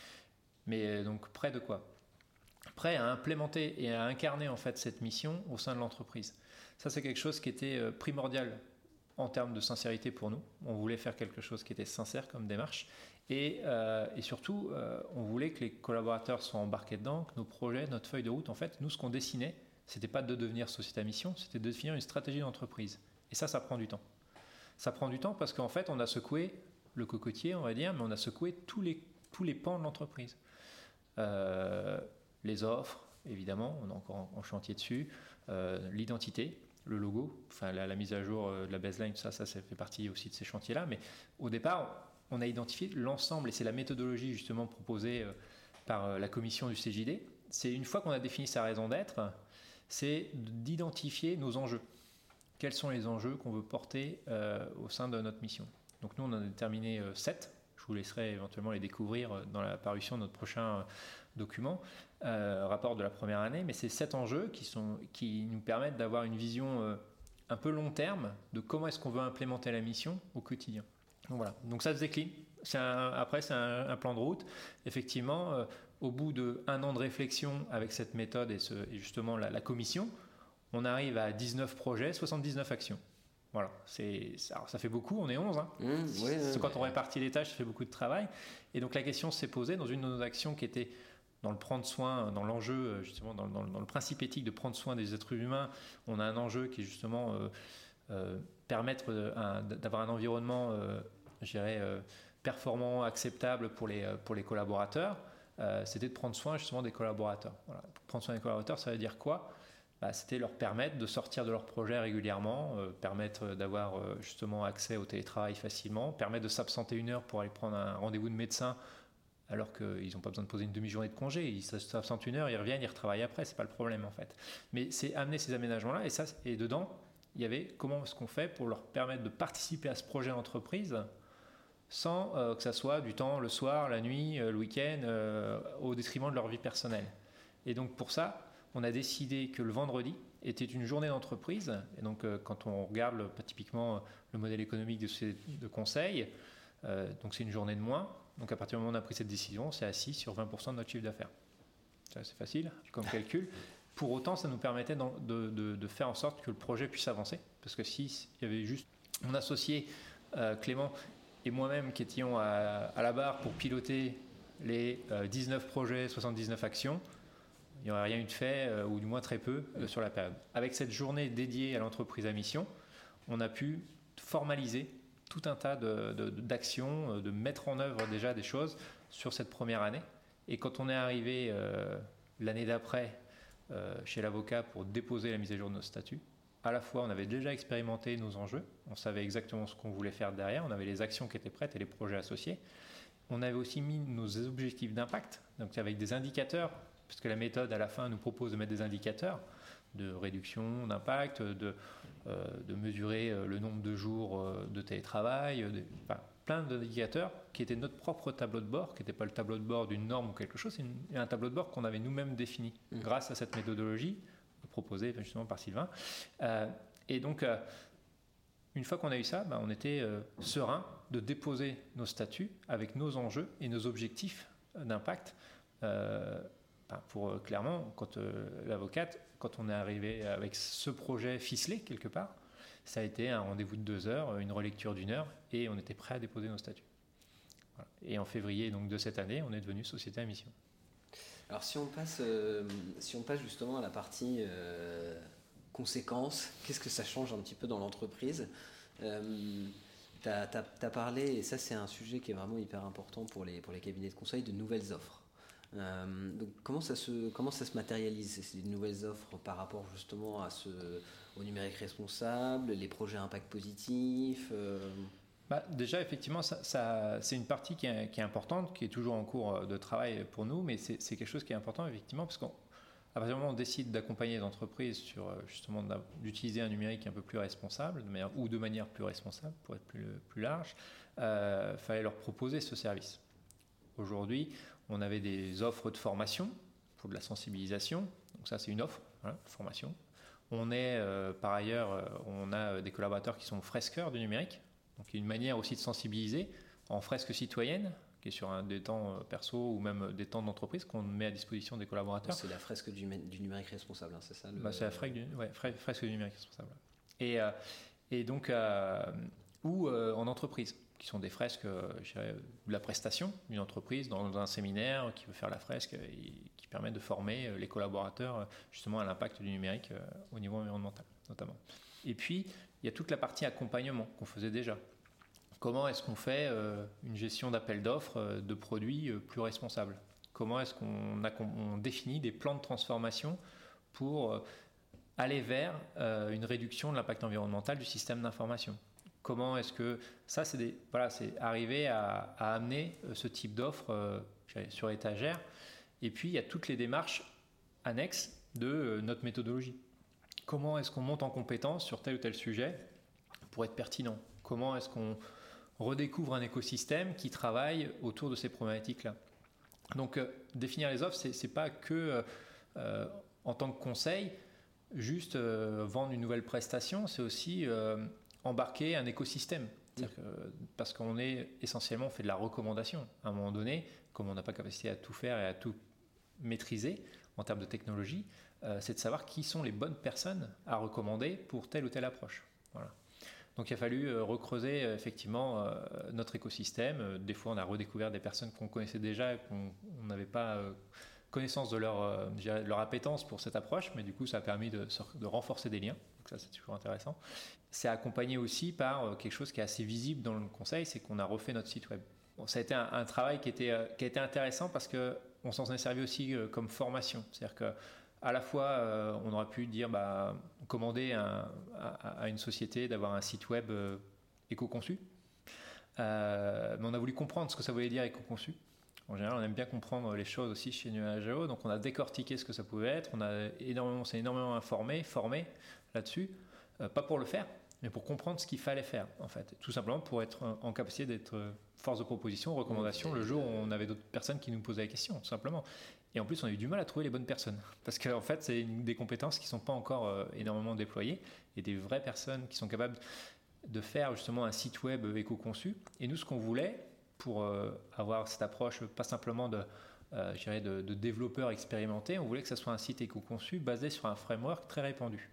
Mais euh, donc prêt de quoi ? Prêt à implémenter et à incarner en fait cette mission au sein de l'entreprise. Ça, c'est quelque chose qui était euh, primordial en termes de sincérité pour nous. On voulait faire quelque chose qui était sincère comme démarche. Et, euh, et surtout, euh, on voulait que les collaborateurs soient embarqués dedans, que nos projets, notre feuille de route, en fait, nous, ce qu'on dessinait, c'était pas de devenir société à mission, c'était de définir une stratégie d'entreprise. Et ça, ça prend du temps. Ça prend du temps parce qu'en fait, on a secoué le cocotier, on va dire, mais on a secoué tous les, tous les pans de l'entreprise. Euh, les offres, évidemment, on est encore en, en chantier dessus, euh, l'identité, le logo, enfin la, la mise à jour de la baseline, ça, ça, ça fait partie aussi de ces chantiers-là. Mais au départ, on a identifié l'ensemble, et c'est la méthodologie justement proposée par la commission du C J D. C'est une fois qu'on a défini sa raison d'être, c'est d'identifier nos enjeux. Quels sont les enjeux qu'on veut porter euh, au sein de notre mission ? Donc nous, on en a déterminé euh, sept. Je vous laisserai éventuellement les découvrir dans la parution de notre prochain document, euh, rapport de la première année. Mais c'est sept enjeux qui, sont, qui nous permettent d'avoir une vision euh, un peu long terme de comment est-ce qu'on veut implémenter la mission au quotidien. Donc voilà, donc ça se décline. C'est un, après, c'est un, un plan de route. Effectivement, euh, au bout d'un an de réflexion avec cette méthode et, ce, et justement la, la commission, on arrive à dix-neuf projets, soixante-dix-neuf actions. Voilà, c'est, alors ça fait beaucoup, on est onze. Hein. Mmh, oui, c'est, quand on répartit les tâches, ça fait beaucoup de travail. Et donc la question s'est posée dans une de nos actions qui était dans le prendre soin, dans l'enjeu, justement, dans, dans, dans le principe éthique de prendre soin des êtres humains. On a un enjeu qui est justement euh, euh, permettre un, d'avoir un environnement euh, je dirais, euh, performant, acceptable pour les, pour les collaborateurs, euh, c'était de prendre soin justement des collaborateurs. Voilà. Prendre soin des collaborateurs, ça veut dire quoi ? Bah, c'était leur permettre de sortir de leur projet régulièrement, euh, permettre d'avoir euh, justement accès au télétravail facilement, permettre de s'absenter une heure pour aller prendre un rendez-vous de médecin alors qu'ils n'ont pas besoin de poser une demi-journée de congé. Ils s'absentent une heure, ils reviennent, ils retravaillent après, c'est pas le problème en fait. Mais c'est amener ces aménagements-là, et, ça, et dedans, il y avait comment est-ce qu'on fait pour leur permettre de participer à ce projet d'entreprise sans euh, que ça soit du temps le soir, la nuit, euh, le week-end, euh, au détriment de leur vie personnelle. Et donc pour ça, on a décidé que le vendredi était une journée d'entreprise. Et donc euh, quand on regarde le, typiquement le modèle économique de, ces, de conseil, euh, donc c'est une journée de moins. Donc à partir du moment où on a pris cette décision, c'est assis sur vingt pour cent de notre chiffre d'affaires. Ça, c'est facile comme calcul. Pour autant, ça nous permettait de, de, de faire en sorte que le projet puisse avancer. Parce que s'il y avait juste mon associé euh, Clément et moi-même qui étions à, à la barre pour piloter les euh, dix-neuf projets, soixante-dix-neuf actions, il n'y aurait rien eu de fait, euh, ou du moins très peu, euh, sur la période. Avec cette journée dédiée à l'entreprise à mission, on a pu formaliser tout un tas de, de, d'actions, de mettre en œuvre déjà des choses sur cette première année. Et quand on est arrivé euh, l'année d'après euh, chez l'avocat pour déposer la mise à jour de nos statuts, à la fois on avait déjà expérimenté nos enjeux, on savait exactement ce qu'on voulait faire derrière, on avait les actions qui étaient prêtes et les projets associés. On avait aussi mis nos objectifs d'impact, donc avec des indicateurs, parce que la méthode à la fin nous propose de mettre des indicateurs de réduction d'impact, de, euh, de mesurer le nombre de jours de télétravail, de, enfin, plein d'indicateurs qui étaient notre propre tableau de bord, qui n'était pas le tableau de bord d'une norme ou quelque chose, c'est un tableau de bord qu'on avait nous-mêmes défini mmh. grâce à cette méthodologie proposée justement par Sylvain. Euh, et donc, euh, une fois qu'on a eu ça, bah, on était euh, serein de déposer nos statuts avec nos enjeux et nos objectifs d'impact. Euh, bah, pour euh, clairement, quand euh, l'avocate, quand on est arrivé avec ce projet ficelé quelque part, ça a été un rendez-vous de deux heures, une relecture d'une heure, et on était prêt à déposer nos statuts. Voilà. Et en février donc, de cette année, on est devenu société à mission. Alors si on passe, euh, si on passe justement à la partie euh, conséquences, qu'est-ce que ça change un petit peu dans l'entreprise ? euh, Tu as parlé, et ça c'est un sujet qui est vraiment hyper important pour les, pour les cabinets de conseil, de nouvelles offres. Euh, donc comment ça se, comment ça se matérialise ces nouvelles offres par rapport justement à ce, au numérique responsable, les projets à impact positif euh... bah, Déjà effectivement ça, ça, c'est une partie qui est, qui est importante, qui est toujours en cours de travail pour nous, mais c'est, c'est quelque chose qui est important effectivement parce qu'à partir du moment où on décide d'accompagner les entreprises sur justement d'utiliser un numérique un peu plus responsable de manière, ou de manière plus responsable pour être plus, plus large, il euh, fallait leur proposer ce service. Aujourd'hui, on avait des offres de formation pour de la sensibilisation. Donc ça, c'est une offre, voilà, de formation. On est, euh, par ailleurs, euh, on a des collaborateurs qui sont fresqueurs du numérique. Donc une manière aussi de sensibiliser en fresque citoyenne, qui est sur un, des temps euh, perso ou même des temps d'entreprise qu'on met à disposition des collaborateurs. C'est la fresque du, du numérique responsable, hein, c'est ça le... bah, C'est la fresque du, ouais, fresque du numérique responsable. Et, euh, et donc, euh, ou euh, en entreprise, qui sont des fresques, euh, je dirais, de la prestation d'une entreprise dans un séminaire qui veut faire la fresque et qui permet de former les collaborateurs justement à l'impact du numérique euh, au niveau environnemental notamment. Et puis, il y a toute la partie accompagnement qu'on faisait déjà. Comment est-ce qu'on fait euh, une gestion d'appel d'offres euh, de produits euh, plus responsables ? Comment est-ce qu'on a, on définit des plans de transformation pour euh, aller vers euh, une réduction de l'impact environnemental du système d'information ? Comment est-ce que ça, c'est, des, voilà, c'est arriver à, à amener ce type d'offre euh, sur étagère. Et puis, il y a toutes les démarches annexes de euh, notre méthodologie. Comment est-ce qu'on monte en compétence sur tel ou tel sujet pour être pertinent ? Comment est-ce qu'on redécouvre un écosystème qui travaille autour de ces problématiques-là ? Donc, euh, définir les offres, c'est, c'est pas que euh, en tant que conseil, juste euh, vendre une nouvelle prestation, c'est aussi... Euh, embarquer un écosystème. C'est-à-dire que, parce qu'on est essentiellement, on fait de la recommandation. À un moment donné, comme on n'a pas capacité à tout faire et à tout maîtriser en termes de technologie, euh, c'est de savoir qui sont les bonnes personnes à recommander pour telle ou telle approche. Voilà. Donc il a fallu euh, recreuser euh, effectivement euh, notre écosystème. Euh, des fois, on a redécouvert des personnes qu'on connaissait déjà et qu'on n'avait pas euh, connaissance de leur, euh, de leur appétence pour cette approche, mais du coup, ça a permis de, de renforcer des liens. Donc ça, c'est toujours intéressant. C'est accompagné aussi par quelque chose qui est assez visible dans le conseil, c'est qu'on a refait notre site web. Bon, ça a été un, un travail qui, était, qui a été intéressant parce qu'on s'en est servi aussi comme formation. C'est-à-dire qu'à la fois, euh, on aurait pu dire, bah, commander un, à, à une société d'avoir un site web euh, éco-conçu. Euh, mais on a voulu comprendre ce que ça voulait dire éco-conçu. En général, on aime bien comprendre les choses aussi chez Nuageo, donc on a décortiqué ce que ça pouvait être, on a énormément, on s'est énormément informé, formé là-dessus, euh, pas pour le faire, mais pour comprendre ce qu'il fallait faire, en fait. Tout simplement pour être en capacité d'être force de proposition, recommandation, le jour où on avait d'autres personnes qui nous posaient la question, tout simplement. Et en plus, on a eu du mal à trouver les bonnes personnes. Parce qu'en fait, c'est une des compétences qui ne sont pas encore euh, énormément déployées. Et des vraies personnes qui sont capables de faire justement un site web éco-conçu. Et nous, ce qu'on voulait, pour euh, avoir cette approche, pas simplement de, euh, je dirais de, de développeurs expérimentés, on voulait que ce soit un site éco-conçu basé sur un framework très répandu.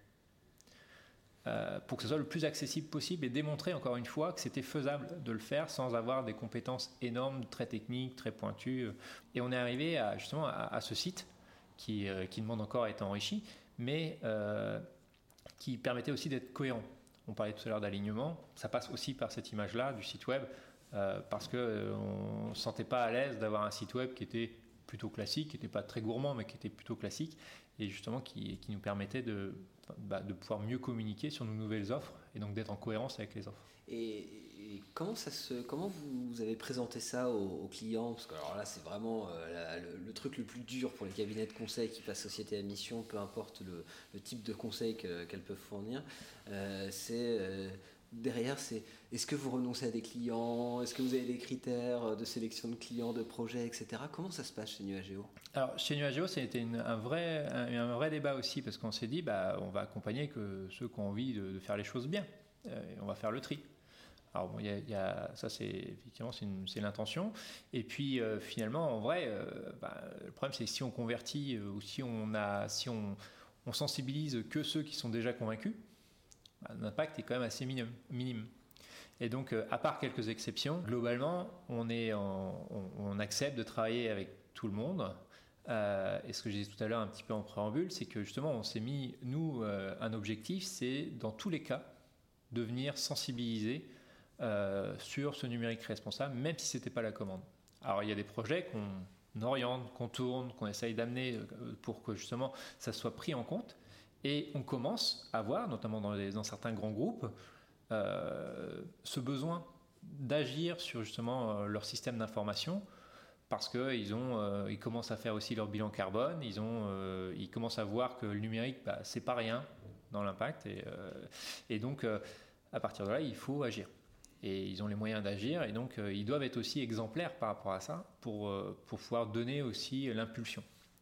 Euh, pour que ce soit le plus accessible possible et démontrer encore une fois que c'était faisable de le faire sans avoir des compétences énormes, très techniques, très pointues. Et on est arrivé à, justement à, à ce site qui, euh, qui demande encore à être enrichi, mais euh, qui permettait aussi d'être cohérent. On parlait tout à l'heure d'alignement, ça passe aussi par cette image-là du site web, euh, parce qu'on euh, ne se sentait pas à l'aise d'avoir un site web qui était plutôt classique, qui n'était pas très gourmand, mais qui était plutôt classique, et justement qui, qui nous permettait de... Bah, de pouvoir mieux communiquer sur nos nouvelles offres et donc d'être en cohérence avec les offres. Et, et comment, ça se, comment vous avez présenté ça aux, aux clients? Parce que alors là, c'est vraiment euh, la, le, le truc le plus dur pour les cabinets de conseil qui passent société à mission, peu importe le, le type de conseil que, qu'elles peuvent fournir. Euh, c'est, euh, derrière, c'est est-ce que vous renoncez à des clients? Est-ce que vous avez des critères de sélection de clients, de projets, et cetera. Comment ça se passe chez Nuageo? Alors, chez Nuageo, ça a été une, un, vrai, un, un vrai débat aussi, parce qu'on s'est dit, bah, on va accompagner que ceux qui ont envie de, de faire les choses bien. Euh, et on va faire le tri. Alors, bon, y a, y a, ça, c'est effectivement, c'est, une, c'est l'intention. Et puis, euh, finalement, en vrai, euh, bah, le problème, c'est que si on convertit euh, ou si on, a, si on, on sensibilise que ceux qui sont déjà convaincus, bah, l'impact est quand même assez minime. minime. Et donc, euh, à part quelques exceptions, globalement, on, est en, on, on accepte de travailler avec tout le monde. Euh, et ce que j'ai dit tout à l'heure un petit peu en préambule, c'est que justement, on s'est mis, nous, euh, un objectif, c'est dans tous les cas de venir sensibiliser euh, sur ce numérique responsable, même si ce n'était pas la commande. Alors, il y a des projets qu'on oriente, qu'on tourne, qu'on essaye d'amener pour que justement ça soit pris en compte. Et on commence à voir, notamment dans, les, dans certains grands groupes, euh, ce besoin d'agir sur justement euh, leur système d'information, parce qu'ils euh, ils commencent à faire aussi leur bilan carbone, ils, ont, euh, ils commencent à voir que le numérique, bah, c'est pas rien dans l'impact, et, euh, et donc euh, à partir de là, il faut agir. Et ils ont les moyens d'agir, et donc euh, ils doivent être aussi exemplaires par rapport à ça, pour, euh, pour pouvoir donner aussi l'impulsion.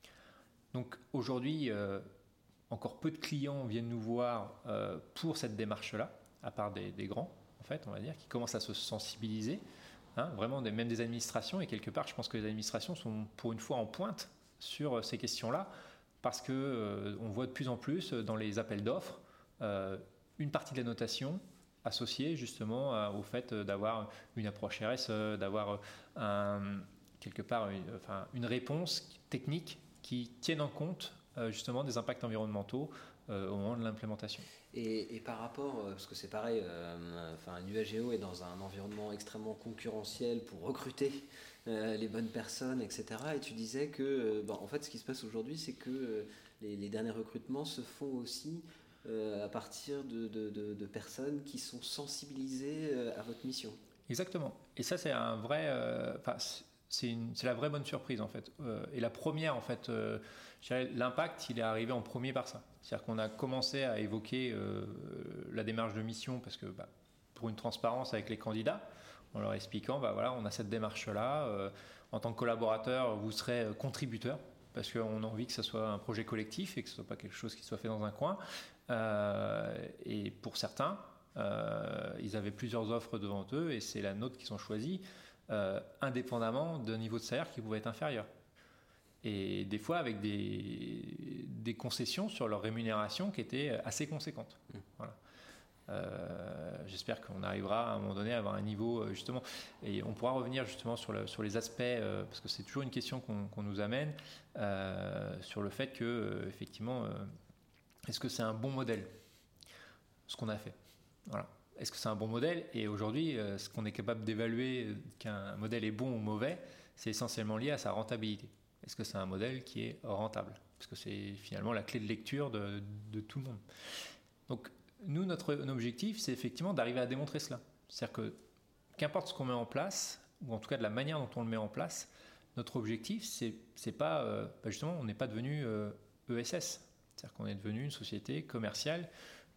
Donc aujourd'hui, euh, encore peu de clients viennent nous voir euh, pour cette démarche-là, à part des, des grands, en fait, on va dire, qui commencent à se sensibiliser. Hein, vraiment, des, même des administrations, et quelque part, je pense que les administrations sont pour une fois en pointe sur euh, ces questions-là, parce qu'on euh, voit de plus en plus dans les appels d'offres euh, une partie de la notation associée justement à, au fait d'avoir une approche R S E, d'avoir un, quelque part une, enfin, une réponse technique qui tienne en compte euh, justement des impacts environnementaux euh, au moment de l'implémentation. Et, et par rapport, parce que c'est pareil, euh, enfin, Nuageo est dans un environnement extrêmement concurrentiel pour recruter euh, les bonnes personnes, et cetera. Et tu disais que, euh, bon, en fait, ce qui se passe aujourd'hui, c'est que euh, les, les derniers recrutements se font aussi euh, à partir de, de, de, de personnes qui sont sensibilisées euh, à votre mission. Exactement. Et ça, c'est un vrai, euh, enfin, c'est, une, c'est la vraie bonne surprise en fait. Euh, et la première, en fait, euh, je dirais, l'impact, il est arrivé en premier par ça. C'est-à-dire qu'on a commencé à évoquer euh, la démarche de mission parce que bah, pour une transparence avec les candidats, en leur expliquant, bah, voilà, on a cette démarche-là. Euh, en tant que collaborateur, vous serez contributeur parce qu'on a envie que ce soit un projet collectif et que ce ne soit pas quelque chose qui soit fait dans un coin. Euh, et pour certains, euh, ils avaient plusieurs offres devant eux et c'est la nôtre qu'ils ont choisie, euh, indépendamment d'un niveau de salaire qui pouvait être inférieur. Et des fois avec des, des concessions sur leur rémunération qui étaient assez conséquentes. Mmh. Voilà. Euh, j'espère qu'on arrivera à un moment donné à avoir un niveau justement, et on pourra revenir justement sur, le, sur les aspects, euh, parce que c'est toujours une question qu'on, qu'on nous amène, euh, sur le fait que euh, effectivement, euh, est-ce que c'est un bon modèle, ce qu'on a fait. Voilà. Est-ce que c'est un bon modèle? Et aujourd'hui, euh, ce qu'on est capable d'évaluer qu'un modèle est bon ou mauvais, c'est essentiellement lié à sa rentabilité. Est-ce que c'est un modèle qui est rentable? Parce que c'est finalement la clé de lecture de, de tout le monde. Donc, nous, notre objectif, c'est effectivement d'arriver à démontrer cela. C'est-à-dire que, qu'importe ce qu'on met en place, ou en tout cas de la manière dont on le met en place, notre objectif, c'est, c'est pas, euh, bah justement, on n'est pas devenu euh, E S S. C'est-à-dire qu'on est devenu une société commerciale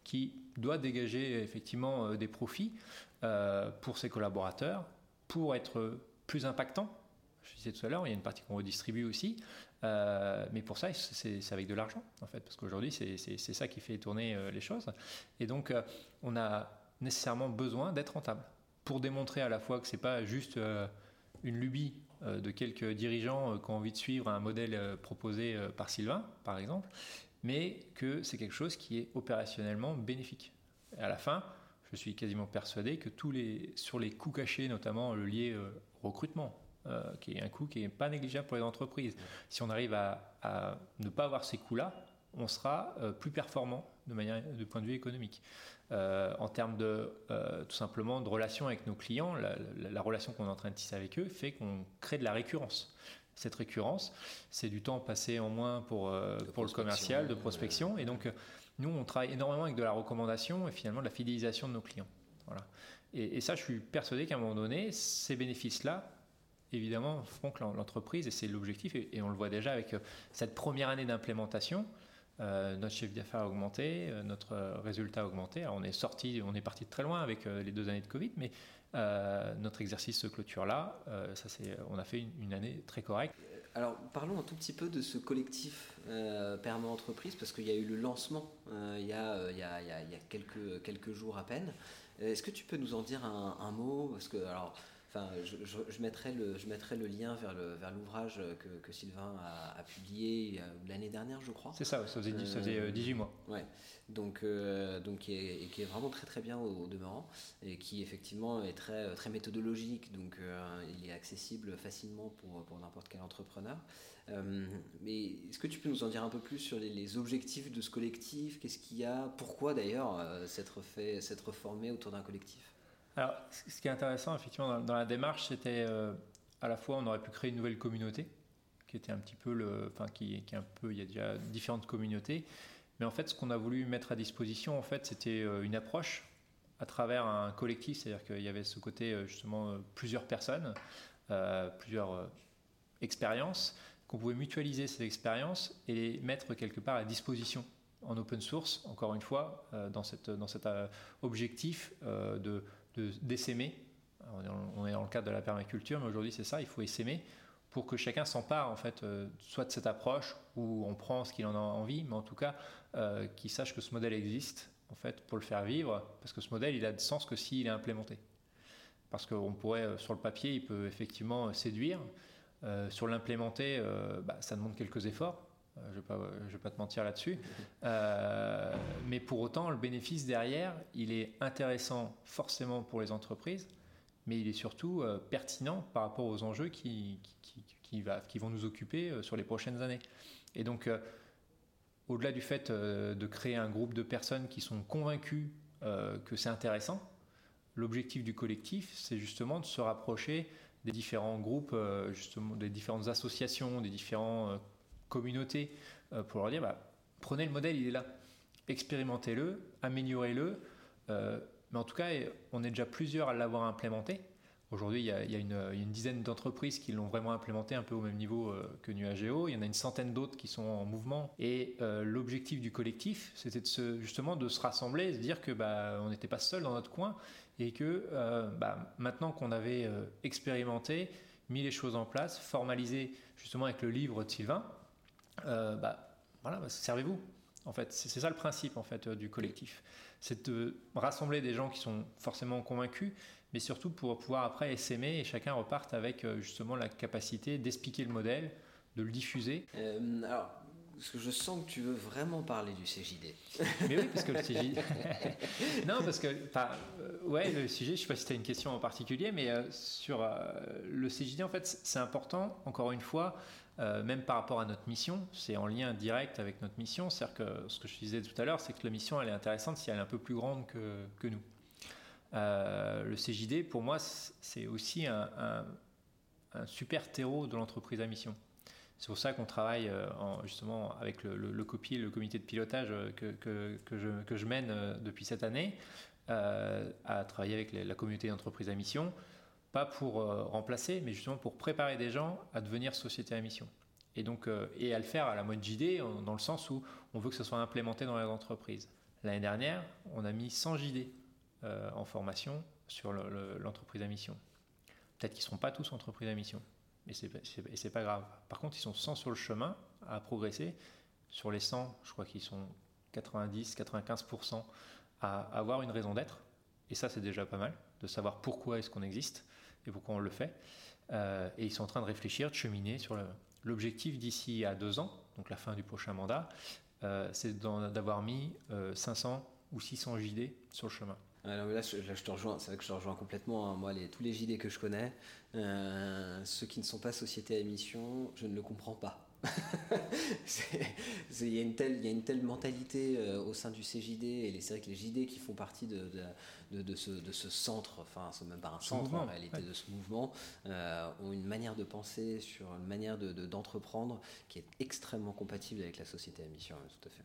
qui doit dégager effectivement des profits euh, pour ses collaborateurs, pour être plus impactant. Je disais tout à l'heure, il y a une partie qu'on redistribue aussi, euh, mais pour ça, c'est, c'est avec de l'argent, en fait, parce qu'aujourd'hui, c'est, c'est, c'est ça qui fait tourner euh, les choses. Et donc, euh, on a nécessairement besoin d'être rentable pour démontrer à la fois que ce n'est pas juste euh, une lubie euh, de quelques dirigeants euh, qui ont envie de suivre un modèle euh, proposé euh, par Sylvain, par exemple, mais que c'est quelque chose qui est opérationnellement bénéfique. Et à la fin, je suis quasiment persuadé que tous les, sur les coûts cachés, notamment le lié euh, au recrutement, Euh, qui est un coût qui n'est pas négligeable pour les entreprises. Si on arrive à, à ne pas avoir ces coûts-là, on sera euh, plus performant de manière, de point de vue économique. Euh, en termes de, euh, tout simplement, de relation avec nos clients, la, la, la relation qu'on est en train de tisser avec eux fait qu'on crée de la récurrence. Cette récurrence, c'est du temps passé en moins pour, euh, pour le commercial, de prospection. Et donc, nous, on travaille énormément avec de la recommandation et finalement de la fidélisation de nos clients. Voilà. Et, et ça, je suis persuadé qu'à un moment donné, ces bénéfices-là, évidemment, font que l'entreprise, et c'est l'objectif, et, et on le voit déjà avec cette première année d'implémentation, euh, notre chiffre d'affaires a augmenté, euh, notre résultat a augmenté. Alors on est sorti, on est parti de très loin avec euh, les deux années de Covid, mais euh, notre exercice se clôture là. Euh, ça, c'est, on a fait une, une année très correcte. Alors parlons un tout petit peu de ce collectif euh, Perma Entreprise, parce qu'il y a eu le lancement euh, il, y a, euh, il, y a, il, y a, il y a quelques, quelques jours à peine. Est-ce que tu peux nous en dire un, un mot, parce que alors Enfin, je, je, je, mettrai le, je mettrai le lien vers, le, vers l'ouvrage que, que Sylvain a, a publié l'année dernière, je crois. C'est ça, ça faisait, ça faisait euh, dix-huit mois. Ouais, donc, euh, donc qui, est, et qui est vraiment très très bien au, au demeurant, et qui effectivement est très, très méthodologique, donc euh, il est accessible facilement pour, pour n'importe quel entrepreneur. Euh, mais est-ce que tu peux nous en dire un peu plus sur les, les objectifs de ce collectif? Qu'est-ce qu'il y a? Pourquoi d'ailleurs euh, s'être, fait, s'être formé autour d'un collectif? Alors, ce qui est intéressant, effectivement, dans, dans la démarche, c'était euh, à la fois, on aurait pu créer une nouvelle communauté, qui était un petit peu le, enfin, qui, qui est un peu, il y a déjà différentes communautés, mais en fait, ce qu'on a voulu mettre à disposition, en fait, c'était euh, une approche à travers un collectif, c'est-à-dire qu'il y avait ce côté euh, justement euh, plusieurs personnes, euh, plusieurs euh, expériences, qu'on pouvait mutualiser ces expériences et les mettre quelque part à disposition en open source, encore une fois, euh, dans, cette, dans cet euh, objectif euh, de De, d'essaimer. On est dans le cadre de la permaculture, mais aujourd'hui c'est ça, il faut essaimer pour que chacun s'empare en fait, euh, soit de cette approche où on prend ce qu'il en a envie, mais en tout cas euh, qu'il sache que ce modèle existe en fait pour le faire vivre, parce que ce modèle il a de sens que s'il est implémenté. Parce qu'on pourrait, euh, sur le papier, il peut effectivement séduire, euh, sur l'implémenter, euh, bah, ça demande quelques efforts. Je ne vais pas, je vais pas te mentir là-dessus. Euh, mais pour autant, le bénéfice derrière, il est intéressant forcément pour les entreprises, mais il est surtout euh, pertinent par rapport aux enjeux qui, qui, qui, qui, va, qui vont nous occuper euh, sur les prochaines années. Et donc, euh, au-delà du fait euh, de créer un groupe de personnes qui sont convaincues euh, que c'est intéressant, l'objectif du collectif, c'est justement de se rapprocher des différents groupes, euh, justement, des différentes associations, des différents euh, communauté euh, pour leur dire bah, prenez le modèle, il est là, expérimentez-le, améliorez-le, euh, mais en tout cas on est déjà plusieurs à l'avoir implémenté. Aujourd'hui il y a, il y a, une, il y a une dizaine d'entreprises qui l'ont vraiment implémenté un peu au même niveau euh, que Nuageo, il y en a une centaine d'autres qui sont en mouvement et euh, l'objectif du collectif c'était de se, justement de se rassembler, de se dire que bah, on n'était pas seul dans notre coin et que euh, bah, maintenant qu'on avait euh, expérimenté, mis les choses en place, formalisé justement avec le livre de Sylvain, Euh, bah, voilà, bah, servez-vous. En fait, c'est, c'est ça le principe en fait euh, du collectif, c'est de rassembler des gens qui sont forcément convaincus, mais surtout pour pouvoir après essaimer et chacun reparte avec euh, justement la capacité d'expliquer le modèle, de le diffuser. Euh, alors, parce que je sens que tu veux vraiment parler du C J D. Mais oui, parce que le C J D. non, parce que, enfin, euh, ouais, le sujet, je ne sais pas si tu as une question en particulier, mais euh, sur euh, le C J D, en fait, c'est important, encore une fois. Euh, même par rapport à notre mission, c'est en lien direct avec notre mission. C'est-à-dire que ce que je disais tout à l'heure, c'est que la mission, elle est intéressante si elle est un peu plus grande que, que nous. Euh, le C J D, pour moi, c'est aussi un, un, un super terreau de l'entreprise à mission. C'est pour ça qu'on travaille euh, en, justement avec le, le, le C O P I, le comité de pilotage que, que, que, je, que je mène euh, depuis cette année, euh, à travailler avec la, la communauté d'entreprise à mission. Pas pour euh, remplacer, mais justement pour préparer des gens à devenir société à mission. Et, donc, euh, et à le faire à la mode J D, dans le sens où on veut que ce soit implémenté dans les entreprises. L'année dernière, on a mis cent J D euh, en formation sur le, le, l'entreprise à mission. Peut-être qu'ils ne seront pas tous entreprises à mission, et ce n'est pas grave. Par contre, ils sont cent sur le chemin à progresser. Sur les cent, je crois qu'ils sont quatre-vingt-dix à quatre-vingt-quinze pour cent à avoir une raison d'être. Et ça, c'est déjà pas mal, de savoir pourquoi est-ce qu'on existe et pourquoi on le fait. Euh, et ils sont en train de réfléchir, de cheminer sur le, l'objectif d'ici à deux ans, donc la fin du prochain mandat, euh, c'est d'avoir mis euh, cinq cents ou six cents J D sur le chemin. Alors là, je, là, je te rejoins, c'est vrai que je te rejoins complètement. Hein. Moi, les, tous les J D que je connais, euh, ceux qui ne sont pas sociétés à mission, je ne le comprends pas. Il y a une telle, il y a une telle mentalité euh, au sein du C J D, et c'est vrai que les J D qui font partie de, de, de, de, ce, de ce centre, enfin c'est même pas un centre en réalité, ouais. de ce mouvement, euh, ont une manière de penser, sur une manière de, de, d'entreprendre qui est extrêmement compatible avec la société à mission, hein, tout à fait.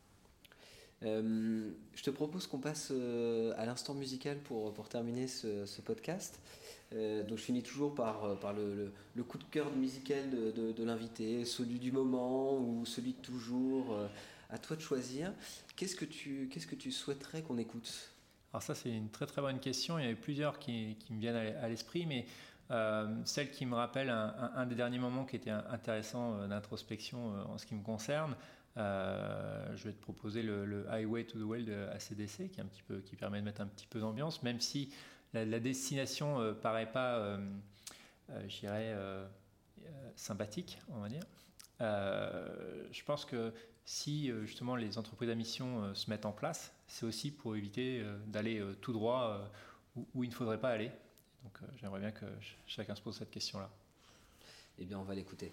Euh, je te propose qu'on passe euh, à l'instant musical pour, pour terminer ce, ce podcast. Euh, donc je finis toujours par, par le, le, le coup de cœur musical de, de, de l'invité, celui du moment ou celui de toujours. Euh, à toi de choisir. Qu'est-ce que tu, qu'est-ce que tu souhaiterais qu'on écoute ? Alors ça, c'est une très très bonne question. Il y en a plusieurs qui, qui me viennent à l'esprit, mais euh, celle qui me rappelle un, un, un des derniers moments qui était intéressant euh, d'introspection euh, en ce qui me concerne, Euh, je vais te proposer le, le Highway to the Well de A C D C, qui, est un petit peu, qui permet de mettre un petit peu d'ambiance, même si la, la destination ne euh, paraît pas, euh, euh, je dirais, euh, euh, sympathique, on va dire. Euh, je pense que si euh, justement les entreprises à mission euh, se mettent en place, c'est aussi pour éviter euh, d'aller euh, tout droit euh, où, où il ne faudrait pas aller. Donc euh, j'aimerais bien que ch- chacun se pose cette question-là. Eh bien, on va l'écouter.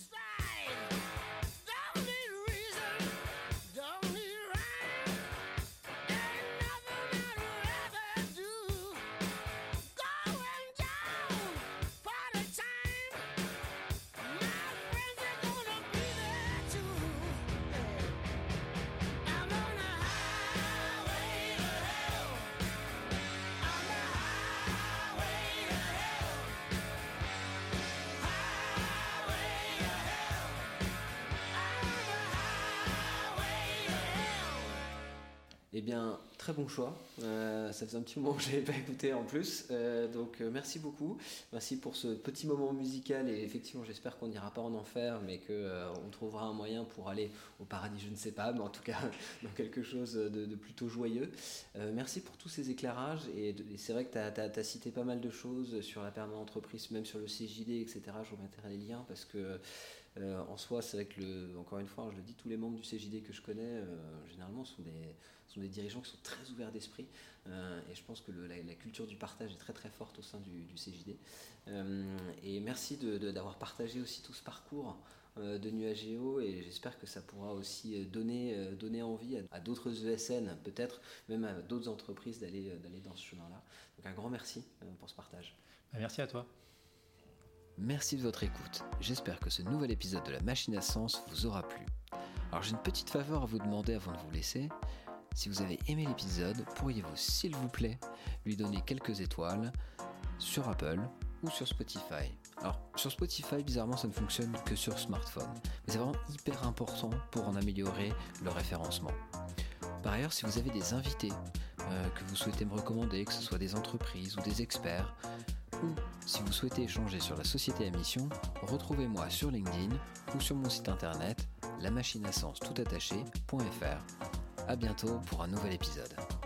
Eh bien, très bon choix. Euh, ça faisait un petit moment que je n'avais pas écouté en plus. Euh, donc, euh, merci beaucoup. Merci pour ce petit moment musical. Et effectivement, j'espère qu'on n'ira pas en enfer, mais qu'on euh, trouvera un moyen pour aller au paradis, je ne sais pas, mais en tout cas, dans quelque chose de, de plutôt joyeux. Euh, merci pour tous ces éclairages. Et, de, et c'est vrai que tu as cité pas mal de choses sur la permanence entreprise, même sur le C J D, et cetera. Je vous mettrai les liens parce que Euh, en soi, c'est vrai que, le, encore une fois, je le dis, tous les membres du C J D que je connais, euh, généralement, sont des, sont des dirigeants qui sont très ouverts d'esprit. Euh, et je pense que le, la, la culture du partage est très très forte au sein du, du C J D. Euh, et merci de, de, d'avoir partagé aussi tout ce parcours euh, de Nuageo, et j'espère que ça pourra aussi donner, euh, donner envie à, à d'autres E S N, peut-être même à d'autres entreprises d'aller, d'aller dans ce chemin-là. Donc un grand merci euh, pour ce partage. Merci à toi. Merci de votre écoute. J'espère que ce nouvel épisode de la Machine à Sens vous aura plu. Alors j'ai une petite faveur à vous demander avant de vous laisser. Si vous avez aimé l'épisode, pourriez-vous s'il vous plaît lui donner quelques étoiles sur Apple ou sur Spotify. Alors sur Spotify, bizarrement ça ne fonctionne que sur smartphone. Mais c'est vraiment hyper important pour en améliorer le référencement. Par ailleurs, si vous avez des invités euh, que vous souhaitez me recommander, que ce soit des entreprises ou des experts, ou si vous souhaitez échanger sur la société à mission, retrouvez-moi sur LinkedIn ou sur mon site internet la machine à sens tout attaché point f r. À bientôt pour un nouvel épisode.